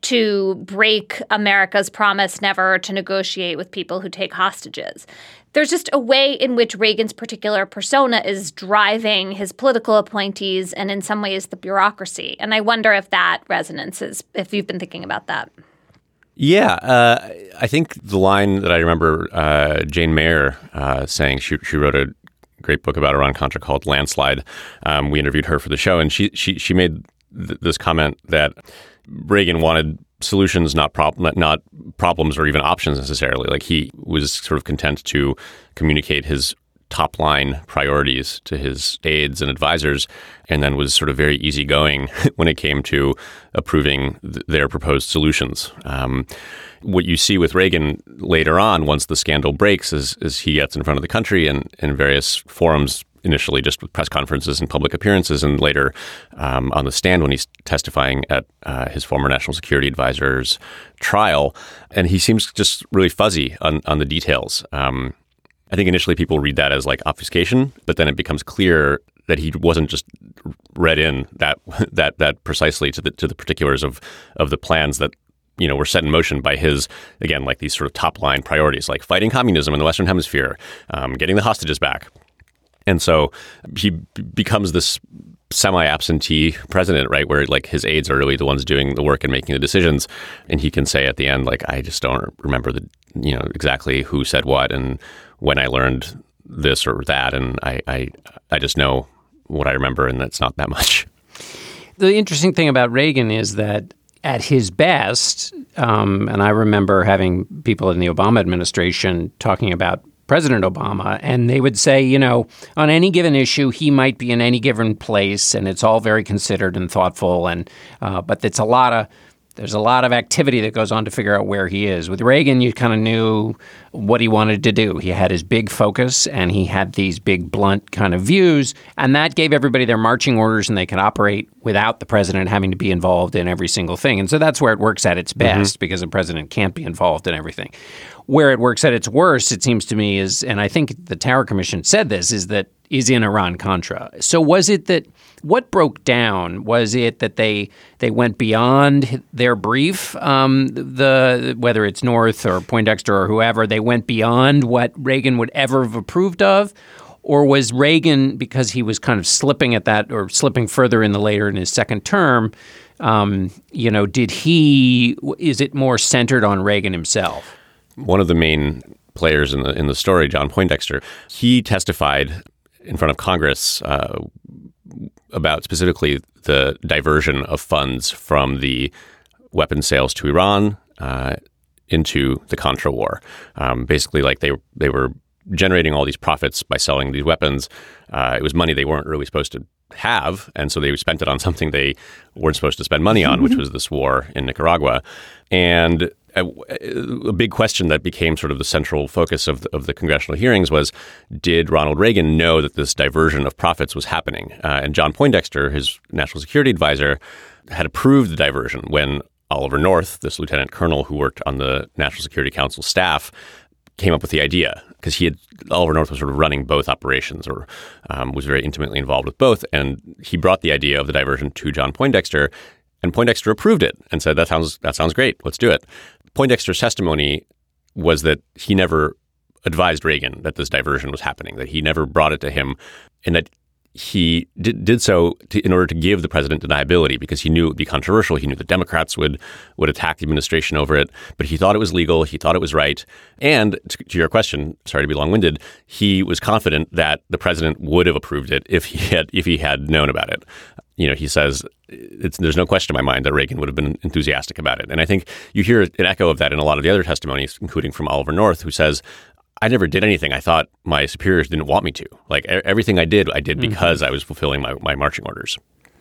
to break America's promise never to negotiate with people who take hostages. There's just a way in which Reagan's particular persona is driving his political appointees and in some ways the bureaucracy. And I wonder if that resonance is, if you've been thinking about that. Yeah, uh, I think the line that I remember uh, Jane Mayer uh, saying, she, she wrote a great book about Iran-Contra called Landslide. Um, we interviewed her for the show, and she she she made th- this comment that Reagan wanted solutions, not problem, not problems or even options necessarily. Like he was sort of content to communicate his top line priorities to his aides and advisors, and then was sort of very easygoing when it came to approving th- their proposed solutions. Um, what you see with Reagan later on, once the scandal breaks, is, is he gets in front of the country and in various forums, initially just with press conferences and public appearances, and later um, on the stand when he's testifying at uh, his former national security advisor's trial. And he seems just really fuzzy on, on the details. Um, I think initially people read that as like obfuscation, but then it becomes clear that he wasn't just read in that that that precisely to the to the particulars of of the plans that, you know, were set in motion by his, again, like these sort of top line priorities, like fighting communism in the Western Hemisphere, um, getting the hostages back. And so he b- becomes this semi-absentee president, right, where like his aides are really the ones doing the work and making the decisions. And he can say at the end, like, I just don't remember the, you know, exactly who said what and when I learned this or that. And I, I, I just know what I remember, and that's not that much. The interesting thing about Reagan is that at his best, um, and I remember having people in the Obama administration talking about President Obama, and they would say, you know, on any given issue, he might be in any given place, and it's all very considered and thoughtful, and uh, but it's a lot of there's a lot of activity that goes on to figure out where he is. With Reagan, you kind of knew what he wanted to do. He had his big focus, and he had these big, blunt kind of views, and that gave everybody their marching orders, and they could operate without the president having to be involved in every single thing. And so that's where it works at its best, mm-hmm. because the president can't be involved in everything. Where it works at its worst, it seems to me, is, and I think the Tower Commission said this, is that is in Iran-Contra. So was it that, what broke down? Was it that they they went beyond their brief, um, the whether it's North or Poindexter or whoever, they went beyond what Reagan would ever have approved of? Or was Reagan, because he was kind of slipping at that, or slipping further in the later in his second term, um, you know, did he, is it more centered on Reagan himself? One of the main players in the in the story, John Poindexter, he testified in front of Congress uh, about specifically the diversion of funds from the weapons sales to Iran uh, into the Contra War. Um, basically, like they they were generating all these profits by selling these weapons. Uh, it was money they weren't really supposed to have, and so they spent it on something they weren't supposed to spend money on, which was this war in Nicaragua. And a, a big question that became sort of the central focus of the, of the congressional hearings was, did Ronald Reagan know that this diversion of profits was happening? Uh, and John Poindexter, his national security advisor, had approved the diversion when Oliver North, this lieutenant colonel who worked on the National Security Council staff, came up with the idea, because he had Oliver North was sort of running both operations, or um, was very intimately involved with both, and he brought the idea of the diversion to John Poindexter, and Poindexter approved it and said, "That sounds that sounds great. Let's do it." Poindexter's testimony was that he never advised Reagan that this diversion was happening, that he never brought it to him, and that he did, did so to, in order to give the president deniability, because he knew it would be controversial. He knew the Democrats would would attack the administration over it, but he thought it was legal. He thought it was right. And to, to your question, sorry to be long-winded, he was confident that the president would have approved it if he had if he had known about it. You know, he says, it's, there's no question in my mind that Reagan would have been enthusiastic about it. And I think you hear an echo of that in a lot of the other testimonies, including from Oliver North, who says, I never did anything I thought my superiors didn't want me to. Like, everything I did, I did because mm-hmm. I was fulfilling my, my marching orders.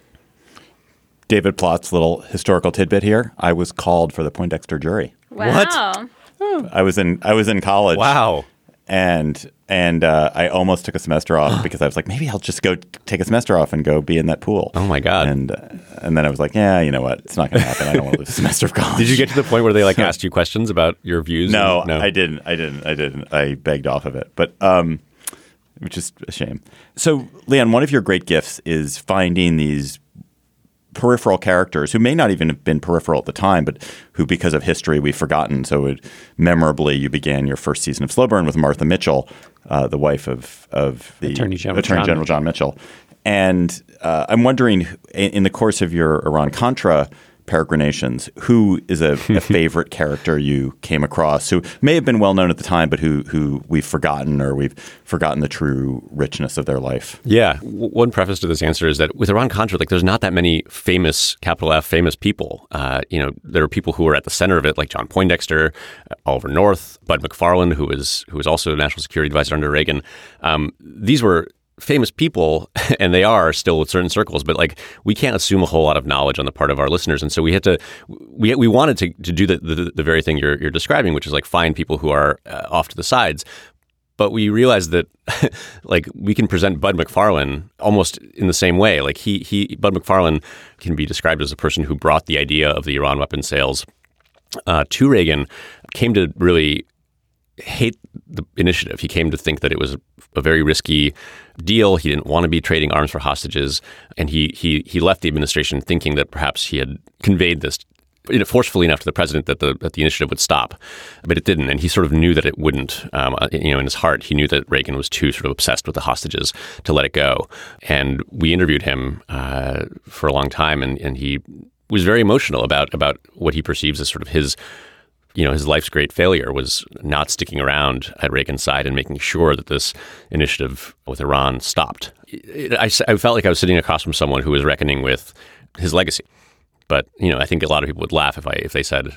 David Plott's little historical tidbit here. I was called for the Poindexter jury. Wow. What? I was in I was in college. Wow. And and uh, I almost took a semester off because I was like, maybe I'll just go take a semester off and go be in that pool. Oh, my God. And uh, and then I was like, yeah, you know what? It's not going to happen. I don't want to lose a semester of college. Did you get to the point where they like asked you questions about your views? No, and, no, I didn't. I didn't. I didn't. I begged off of it. But um, which is a shame. So, Leon, one of your great gifts is finding these peripheral characters who may not even have been peripheral at the time, but who, because of history, we've forgotten. So it, memorably, you began your first season of Slow Burn with Martha Mitchell, uh, the wife of, of the Attorney General, Attorney John, General John Mitchell. And uh, I'm wondering, in, in the course of your Iran-Contra peregrinations, who is a, a favorite character you came across who may have been well known at the time, but who who we've forgotten, or we've forgotten the true richness of their life? Yeah. W- one preface to this answer is that with Iran-Contra, like, there's not that many famous, capital F, famous people. Uh, you know, there are people who are at the center of it, like John Poindexter, uh, Oliver North, Bud McFarlane, who was who was also a national security advisor under Reagan. Um, these were famous people, and they are still with certain circles, but like, we can't assume a whole lot of knowledge on the part of our listeners. And so we had to, we we wanted to, to do the, the the very thing you're you're describing, which is like find people who are uh, off to the sides. But we realized that like we can present Bud McFarlane almost in the same way. Like he he Bud McFarlane can be described as a person who brought the idea of the Iran weapons sales uh, to Reagan, came to really hate the initiative. He came to think that it was a, a very risky deal. He didn't want to be trading arms for hostages, and he he he left the administration thinking that perhaps he had conveyed this, you know, forcefully enough to the president that the that the initiative would stop, but it didn't. And he sort of knew that it wouldn't. Um, you know, in his heart, he knew that Reagan was too sort of obsessed with the hostages to let it go. And we interviewed him uh, for a long time, and and he was very emotional about about what he perceives as sort of his. You know, his life's great failure was not sticking around at Reagan's side and making sure that this initiative with Iran stopped. It, I, I felt like I was sitting across from someone who was reckoning with his legacy. But, you know, I think a lot of people would laugh if I if they said,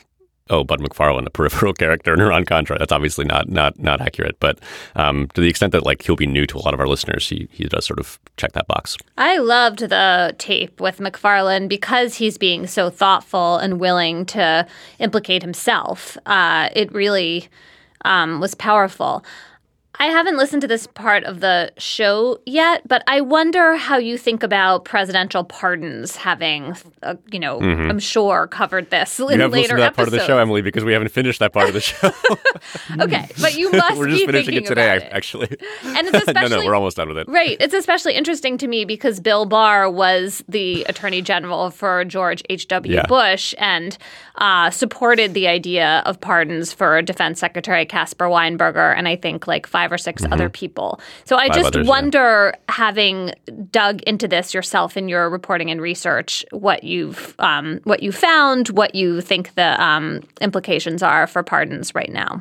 oh, Bud McFarlane, a peripheral character in Iran-Contra. That's obviously not not not accurate. But um, to the extent that like he'll be new to a lot of our listeners, he he does sort of check that box. I loved the tape with McFarlane because he's being so thoughtful and willing to implicate himself. Uh, it really um, was powerful. I haven't listened to this part of the show yet, but I wonder how you think about presidential pardons having, uh, you know, mm-hmm. I'm sure covered this in you have later listened to that episodes. Part of the show, Emily, because we haven't finished that part of the show. Okay, but you must We're just be finishing thinking it today, about it. actually. And it's especially no, no, we're almost done with it. Right. It's especially interesting to me because Bill Barr was the Attorney General for George H W. Yeah. Bush and uh, supported the idea of pardons for Defense Secretary Caspar Weinberger and I think like five or six mm-hmm. other people. People. So I Five just others, wonder, yeah. having dug into this yourself in your reporting and research, what you've um, what you found, what you think the um, implications are for pardons right now.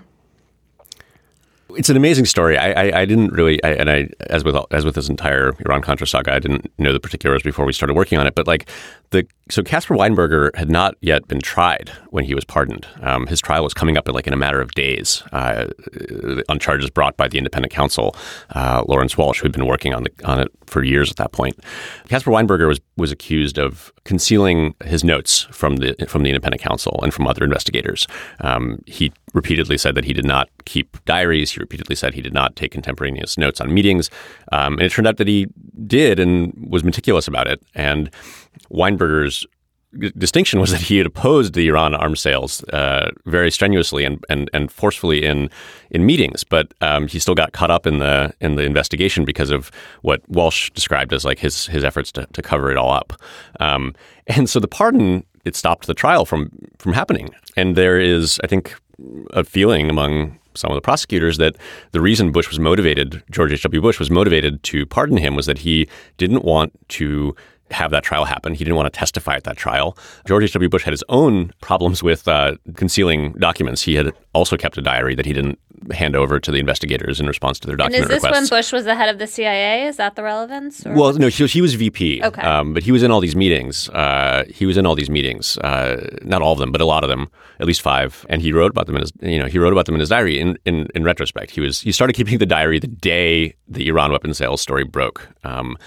It's an amazing story. I, I, I didn't really, I, and I, as with as with this entire Iran-Contra saga, I didn't know the particulars before we started working on it. But like the, so Caspar Weinberger had not yet been tried when he was pardoned. Um, his trial was coming up in like in a matter of days uh, on charges brought by the independent counsel, uh, Lawrence Walsh, who had been working on the on it for years at that point. Caspar Weinberger was was accused of concealing his notes from the from the independent counsel and from other investigators. Um, he repeatedly said that he did not keep diaries. He repeatedly said he did not take contemporaneous notes on meetings. Um, and it turned out that he did and was meticulous about it. And Weinberger's distinction was that he had opposed the Iran arms sales uh, very strenuously and, and, and forcefully in in meetings. But um, he still got caught up in the in the investigation because of what Walsh described as like his his efforts to, to cover it all up. Um, and so the pardon, it stopped the trial from from happening. And there is, I think, a feeling among some of the prosecutors that the reason Bush was motivated, George H W. Bush was motivated to pardon him was that he didn't want to have that trial happen. He didn't want to testify at that trial. George H W. Bush had his own problems with uh, concealing documents. He had also kept a diary that he didn't hand over to the investigators in response to their document requests. And is this requests. when Bush was the head of the C I A? Is that the relevance? Or? Well, no, he, he was V P. Okay. Um, but he was in all these meetings. Uh, he was in all these meetings. Uh, not all of them, but a lot of them, at least five. And he wrote about them in his, you know, he wrote about them in his diary. In, in, in retrospect, he was he started keeping the diary the day the Iran weapons sales story broke. Um,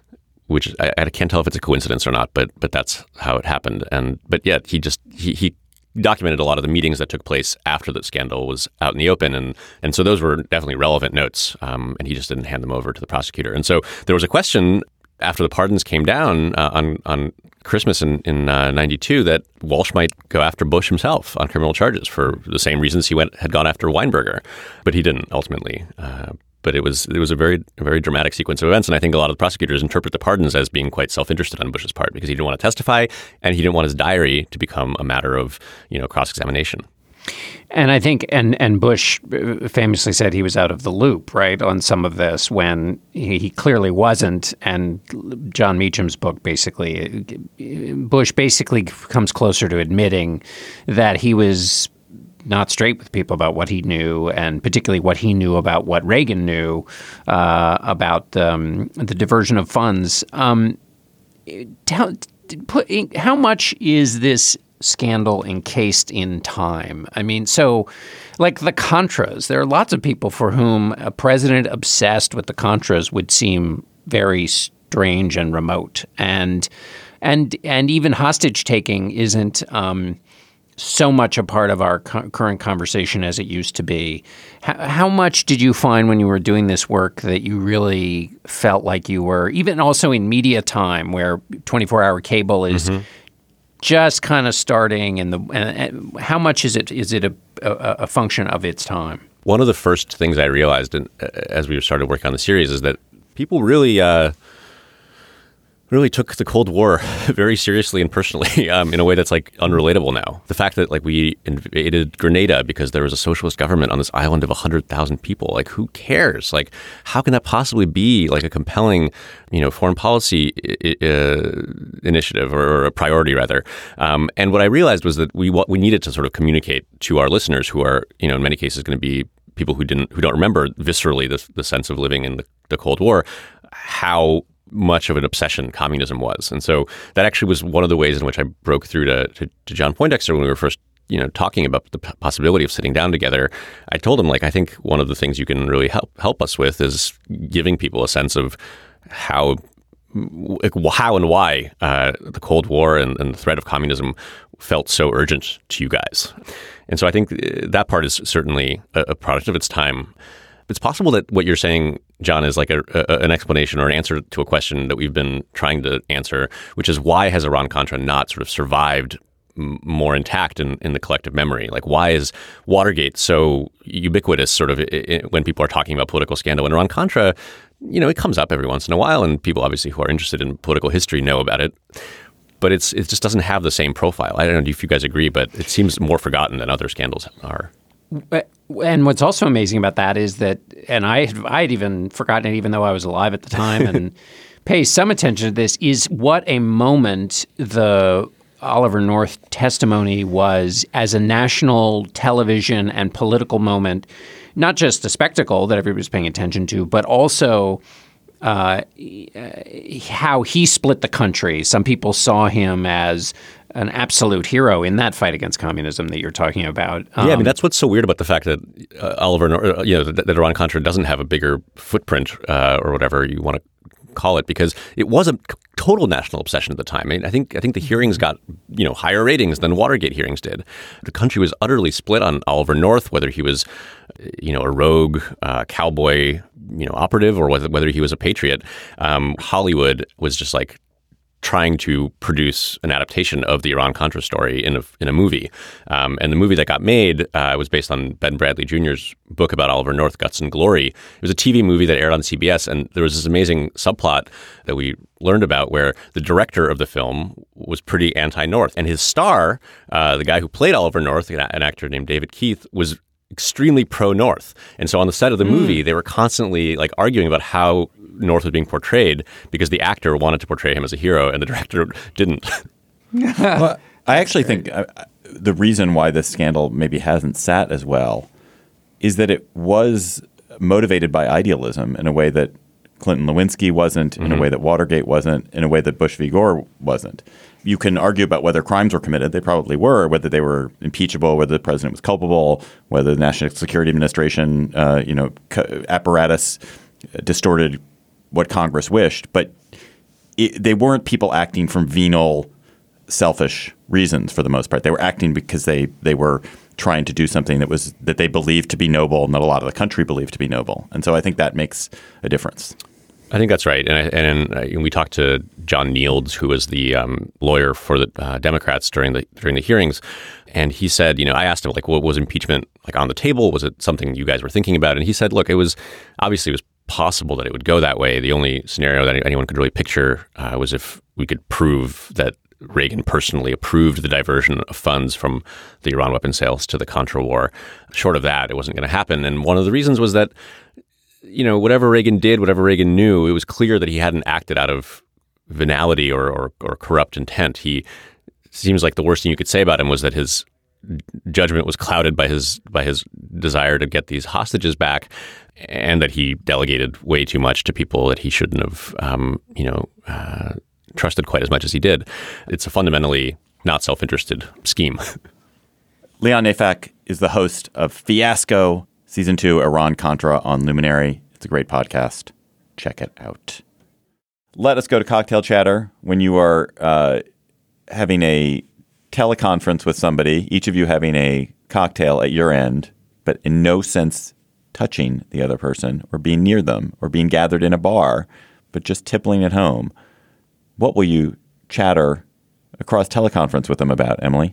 which I, I can't tell if it's a coincidence or not, but but that's how it happened. And but yet he just he, he documented a lot of the meetings that took place after the scandal was out in the open, and and so those were definitely relevant notes. Um, and he just didn't hand them over to the prosecutor. And so there was a question after the pardons came down uh, on on Christmas in in uh, ninety-two that Walsh might go after Bush himself on criminal charges for the same reasons he went had gone after Weinberger, but he didn't ultimately. Uh, But it was it was a very a very dramatic sequence of events, and I think a lot of the prosecutors interpret the pardons as being quite self-interested on Bush's part because he didn't want to testify, and he didn't want his diary to become a matter of you know cross-examination. And I think and and Bush famously said he was out of the loop, right, on some of this when he, he clearly wasn't. And John Meacham's book basically Bush basically comes closer to admitting that he was not straight with people about what he knew, and particularly what he knew about what Reagan knew uh, about um, the diversion of funds. Um, tell, put, how much is this scandal encased in time? I mean, so like the Contras, there are lots of people for whom a president obsessed with the Contras would seem very strange and remote, and and and even hostage taking isn't Um, so much a part of our co- current conversation as it used to be. H- how much did you find when you were doing this work that you really felt like you were, even also in media time where twenty-four hour cable is mm-hmm. just kind of starting, and the and, and how much is it is it a, a, a function of its time? One of the first things I realized in, as we started working on the series is that people really uh, really took the Cold War very seriously and personally um, in a way that's like unrelatable now. The fact that like we invaded Grenada because there was a socialist government on this island of one hundred thousand people, like who cares? Like how can that possibly be like a compelling, you know, foreign policy uh, initiative or a priority rather? Um, and what I realized was that we what we needed to sort of communicate to our listeners who are, you know, in many cases going to be people who didn't who don't remember viscerally the, the sense of living in the, the Cold War, how much of an obsession communism was. And so that actually was one of the ways in which I broke through to, to, to John Poindexter when we were first you know, talking about the possibility of sitting down together, I told him, like, I think one of the things you can really help help us with is giving people a sense of how how and why uh, the Cold War and, and the threat of communism felt so urgent to you guys. And so I think that part is certainly a, a product of its time. It's possible that what you're saying, John, is like a, a, an explanation or an answer to a question that we've been trying to answer, which is why has Iran-Contra not sort of survived m- more intact in, in the collective memory? Like, why is Watergate so ubiquitous sort of I- I- when people are talking about political scandal? And Iran-Contra, you know, it comes up every once in a while, and people obviously who are interested in political history know about it. But it's it just doesn't have the same profile. I don't know if you guys agree, but it seems more forgotten than other scandals are. And what's also amazing about that is that, and I I had even forgotten it, even though I was alive at the time, and pay some attention to this, is what a moment the Oliver North testimony was as a national television and political moment, not just a spectacle that everybody was paying attention to, but also uh, how he split the country. Some people saw him as an absolute hero in that fight against communism that you're talking about. Um, yeah, I mean, that's what's so weird about the fact that uh, Oliver, you know, that, that Iran-Contra doesn't have a bigger footprint uh, or whatever you want to call it, because it was a total national obsession at the time. I mean, I think I think the hearings got, you know, higher ratings than Watergate hearings did. The country was utterly split on Oliver North, whether he was, you know, a rogue uh, cowboy, you know, operative, or whether whether he was a patriot. Um, Hollywood was just like trying to produce an adaptation of the Iran-Contra story in a in a movie. Um, and the movie that got made uh, was based on Ben Bradley Junior's book about Oliver North, Guts and Glory. It was a T V movie that aired on C B S, and there was this amazing subplot that we learned about where the director of the film was pretty anti-North. And his star, uh, the guy who played Oliver North, an actor named David Keith, was extremely pro-North. And so on the set of the movie, mm. they were constantly like arguing about how North was being portrayed because the actor wanted to portray him as a hero and the director didn't. Well, I actually think uh, the reason why this scandal maybe hasn't sat as well is that it was motivated by idealism in a way that Clinton-Lewinsky wasn't, in mm-hmm. a way that Watergate wasn't, in a way that Bush v. Gore wasn't. You can argue about whether crimes were committed. They probably were, whether they were impeachable, whether the president was culpable, whether the National Security Administration, uh, you know, co- apparatus distorted what Congress wished. But it, they weren't people acting from venal, selfish reasons for the most part. They were acting because they they were trying to do something that was that they believed to be noble and that a lot of the country believed to be noble. And so I think that makes a difference. I think that's right. And, I, and, and we talked to John Nields, who was the um, lawyer for the uh, Democrats during the during the hearings. And he said, you know, I asked him, like, what was impeachment like on the table? Was it something you guys were thinking about? And he said, look, it was obviously it was possible that it would go that way. The only scenario that anyone could really picture uh, was if we could prove that Reagan personally approved the diversion of funds from the Iran weapons sales to the Contra War. Short of that, it wasn't going to happen. And one of the reasons was that, you know, whatever Reagan did, whatever Reagan knew, it was clear that he hadn't acted out of venality or, or, or corrupt intent. He seems like the worst thing you could say about him was that his judgment was clouded by his by his desire to get these hostages back, and that he delegated way too much to people that he shouldn't have, um, you know, uh, trusted quite as much as he did. It's a fundamentally not self-interested scheme. Leon Neyfakh is the host of Fiasco, Season two, Iran-Contra on Luminary. It's a great podcast. Check it out. Let us go to Cocktail Chatter. When you are uh, having a teleconference with somebody, each of you having a cocktail at your end, but in no sense touching the other person or being near them or being gathered in a bar, but just tippling at home. What will you chatter across teleconference with them about, Emily?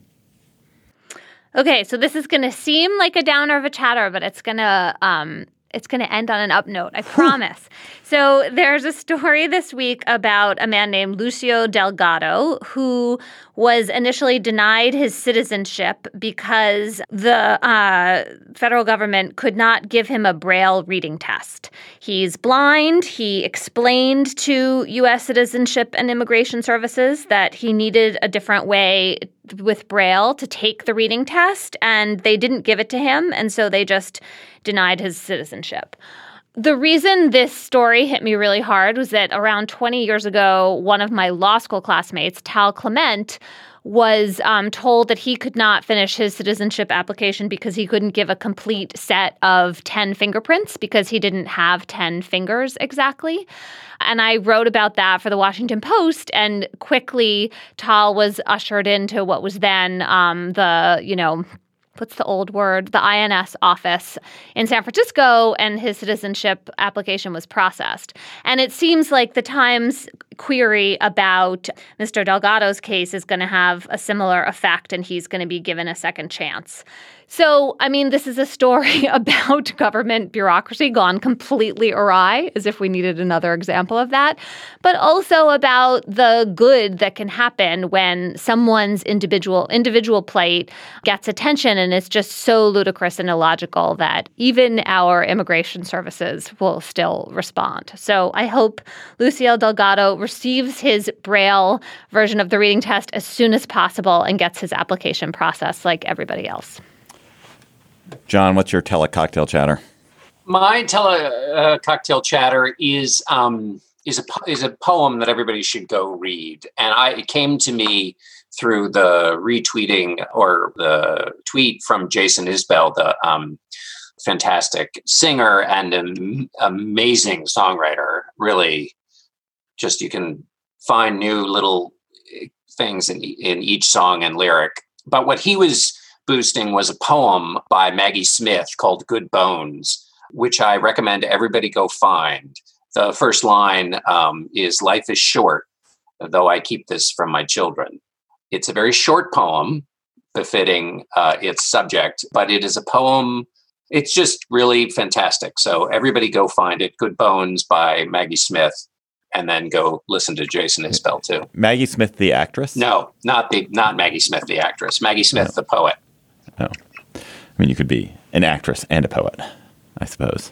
Okay, so this is going to seem like a downer of a chatter, but it's going to um, it's going to end on an up note, I promise. So there's a story this week about a man named Lucio Delgado who was initially denied his citizenship because the uh, federal government could not give him a Braille reading test. He's blind. He explained to U S Citizenship and Immigration Services that he needed a different way with Braille to take the reading test, and they didn't give it to him, and so they just denied his citizenship. The reason this story hit me really hard was that around twenty years ago, one of my law school classmates, Tal Clement, was um, told that he could not finish his citizenship application because he couldn't give a complete set of ten fingerprints because he didn't have ten fingers exactly. And I wrote about that for the Washington Post, and quickly Tal was ushered into what was then um, the, you know, what's the old word? The I N S office in San Francisco, and his citizenship application was processed. And it seems like the Times query about Mister Delgado's case is going to have a similar effect, and he's going to be given a second chance. So, I mean, this is a story about government bureaucracy gone completely awry, as if we needed another example of that, but also about the good that can happen when someone's individual individual plight gets attention, and it's just so ludicrous and illogical that even our immigration services will still respond. So I hope Luciel Delgado receives his Braille version of the reading test as soon as possible and gets his application processed like everybody else. John, what's your telecocktail chatter? My tele uh, cocktail chatter is um, is a is a poem that everybody should go read, and I it came to me through the retweeting or the tweet from Jason Isbell, the um, fantastic singer and an amazing songwriter. Really, just you can find new little things in in each song and lyric. But what he was boosting was a poem by Maggie Smith called Good Bones, which I recommend everybody go find. The first line um, is, "Life is short, though I keep this from my children." It's a very short poem befitting uh, its subject, but it is a poem. It's just really fantastic. So everybody go find it. Good Bones by Maggie Smith. And then go listen to Jason Isbell too. Maggie Smith, the actress? No, not the not Maggie Smith, the actress. Maggie Smith, no. the poet. Oh, I mean, you could be an actress and a poet, I suppose.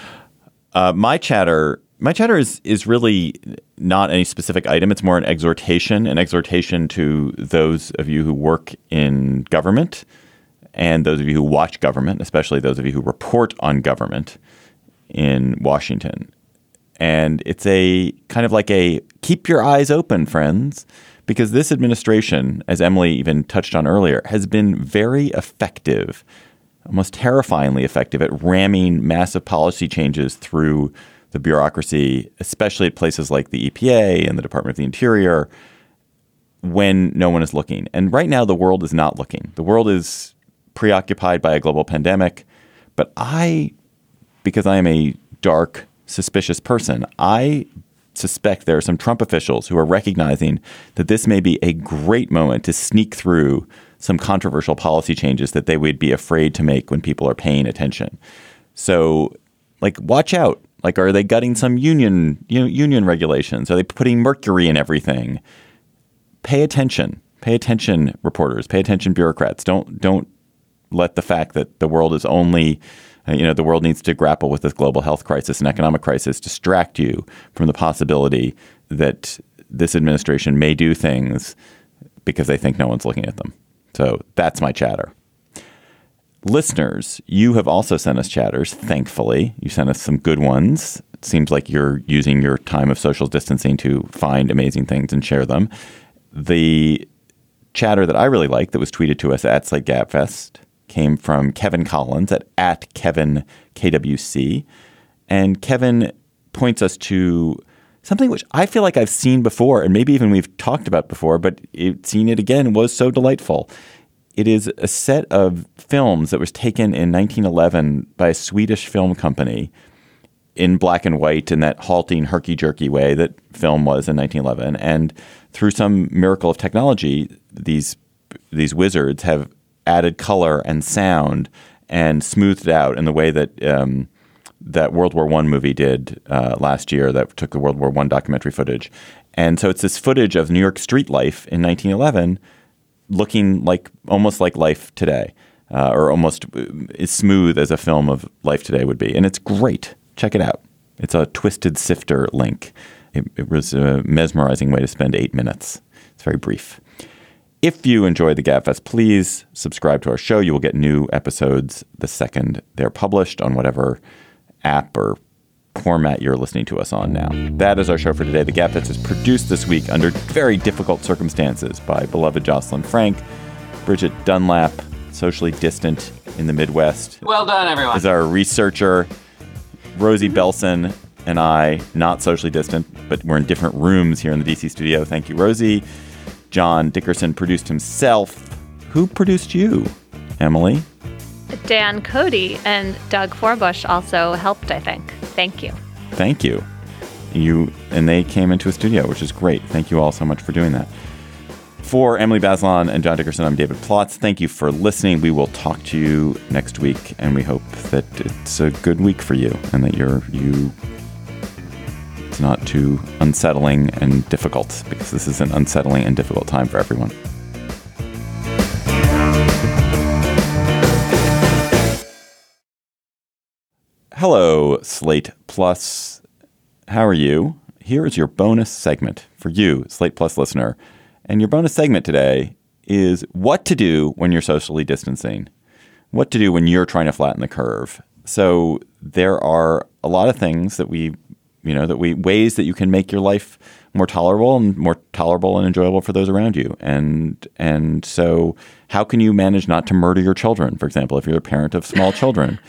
Uh, my chatter, my chatter is is really not any specific item. It's more an exhortation, an exhortation to those of you who work in government and those of you who watch government, especially those of you who report on government in Washington. And it's a kind of like a keep your eyes open, friends, because this administration, as Emily even touched on earlier, has been very effective, almost terrifyingly effective at ramming massive policy changes through the bureaucracy, especially at places like the E P A and the Department of the Interior, when no one is looking. And right now, the world is not looking. The world is preoccupied by a global pandemic. But I, because I am a dark, suspicious person, I suspect there are some Trump officials who are recognizing that this may be a great moment to sneak through some controversial policy changes that they would be afraid to make when people are paying attention. So, like, watch out. Like, are they gutting some union, you know, union regulations? Are they putting mercury in everything? Pay attention. Pay attention, reporters. Pay attention, bureaucrats. Don't don't let the fact that the world is only You know, the world needs to grapple with this global health crisis and economic crisis, distract you from the possibility that this administration may do things because they think no one's looking at them. So that's my chatter. Listeners, you have also sent us chatters, thankfully. You sent us some good ones. It seems like you're using your time of social distancing to find amazing things and share them. The chatter that I really like that was tweeted to us at Slate Gabfest came from Kevin Collins at, at Kevin K W C. And Kevin points us to something which I feel like I've seen before, and maybe even we've talked about before, but it, seeing it again was so delightful. It is a set of films that was taken in nineteen eleven by a Swedish film company in black and white in that halting, herky-jerky way that film was in nineteen eleven. And through some miracle of technology, these these wizards have added color and sound and smoothed it out in the way that um, that World War One movie did uh, last year that took the World War One documentary footage. And so it's this footage of New York street life in nineteen eleven looking like almost like life today uh, or almost as smooth as a film of life today would be. And it's great. Check it out. It's a Twisted Sifter link. It, it was a mesmerizing way to spend eight minutes. It's very brief. If you enjoyed the Gabfest, please subscribe to our show. You will get new episodes the second they're published on whatever app or format you're listening to us on now. That is our show for today. The Gabfest is produced this week under very difficult circumstances by beloved Jocelyn Frank, Bridget Dunlap, socially distant in the Midwest. Well done, everyone. Is our researcher, Rosie Belson, and I, not socially distant, but we're in different rooms here in the D C studio. Thank you, Rosie. John Dickerson produced himself. Who produced you, Emily? Dan Cody and Doug Forbush also helped, I think. Thank you. Thank you. You and they came into a studio, which is great. Thank you all so much for doing that. For Emily Bazelon and John Dickerson, I'm David Plotz. Thank you for listening. We will talk to you next week, and we hope that it's a good week for you and that you're you it's not too unsettling and difficult, because this is an unsettling and difficult time for everyone. Hello, Slate Plus. How are you? Here is your bonus segment for you, Slate Plus listener. And your bonus segment today is what to do when you're socially distancing, what to do when you're trying to flatten the curve. So there are a lot of things that we, you know, that we ways that you can make your life more tolerable and more tolerable and enjoyable for those around you. And and so how can you manage not to murder your children, for example, if you're a parent of small children?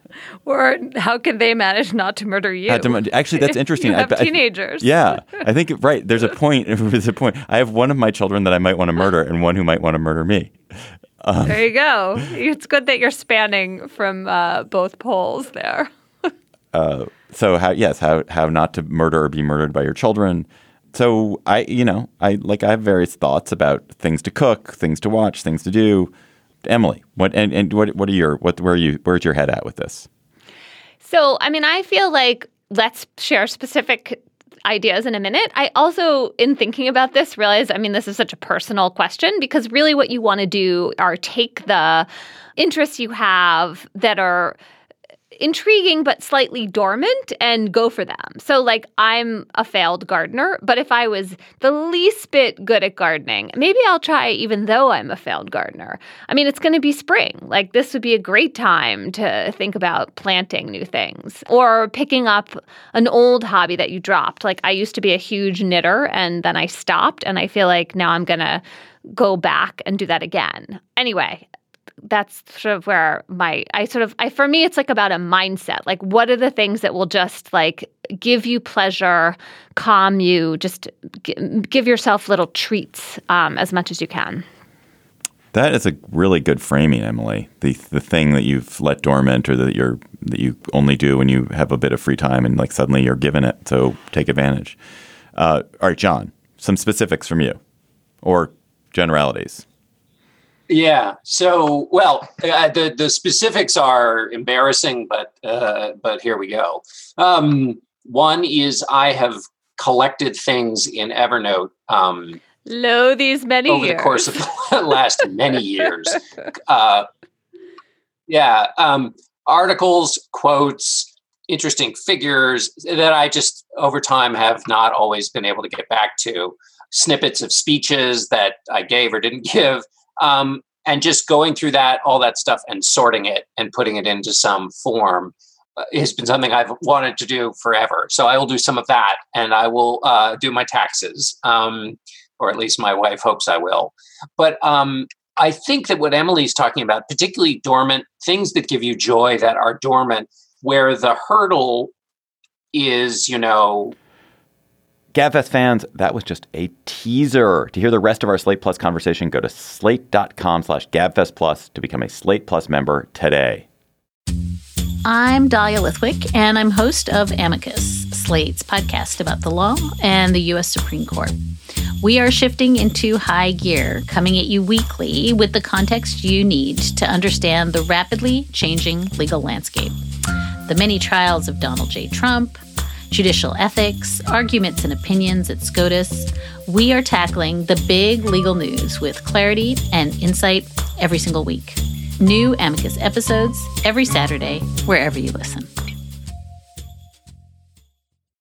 Or how can they manage not to murder you? To, actually, that's interesting. You have I, I, teenagers. Yeah, I think right. There's a point. There's a point. I have one of my children that I might want to murder, and one who might want to murder me. Um, there you go. It's good that you're spanning from uh, both poles there. uh, so how? Yes, how how not to murder or be murdered by your children. So I, you know, I like I have various thoughts about things to cook, things to watch, things to do. Emily, what and, and what what are your what where are you where's your head at with this? So, I mean, I feel like let's share specific ideas in a minute. I also, in thinking about this, realized, I mean, this is such a personal question, because really what you want to do are take the interests you have that are intriguing but slightly dormant and go for them. So like I'm a failed gardener, but if I was the least bit good at gardening, maybe I'll try even though I'm a failed gardener. I mean, it's going to be spring. Like this would be a great time to think about planting new things or picking up an old hobby that you dropped. Like I used to be a huge knitter and then I stopped, and I feel like now I'm going to go back and do that again. Anyway, that's sort of where my, I sort of, I, for me, it's like about a mindset. Like, what are the things that will just like give you pleasure, calm you, just g- give yourself little treats um, as much as you can. That is a really good framing, Emily. The the thing that you've let dormant, or that you're that you only do when you have a bit of free time, and like suddenly you're given it. So take advantage. Uh, all right, John, some specifics from you, or generalities. Yeah. So, well, uh, the the specifics are embarrassing, but uh, but here we go. Um, one is I have collected things in Evernote. Um, Lo, these many over years. the course of the last many years. Uh, yeah. Um, articles, quotes, interesting figures that I just over time have not always been able to get back to. Snippets of speeches that I gave or didn't give. Um, and just going through that, all that stuff and sorting it and putting it into some form uh, has been something I've wanted to do forever. So I will do some of that, and I will uh, do my taxes, um, or at least my wife hopes I will. But um, I think that what Emily's talking about, particularly dormant, things that give you joy that are dormant, where the hurdle is, you know, Gabfest fans, that was just a teaser. To hear the rest of our Slate Plus conversation, go to slate.com slash Gabfest Plus to become a Slate Plus member today. I'm Dahlia Lithwick, and I'm host of Amicus, Slate's podcast about the law and the U S Supreme Court. We are shifting into high gear, coming at you weekly with the context you need to understand the rapidly changing legal landscape. The many trials of Donald J. Trump, judicial ethics, arguments and opinions at SCOTUS. We are tackling the big legal news with clarity and insight every single week. New Amicus episodes every Saturday, wherever you listen.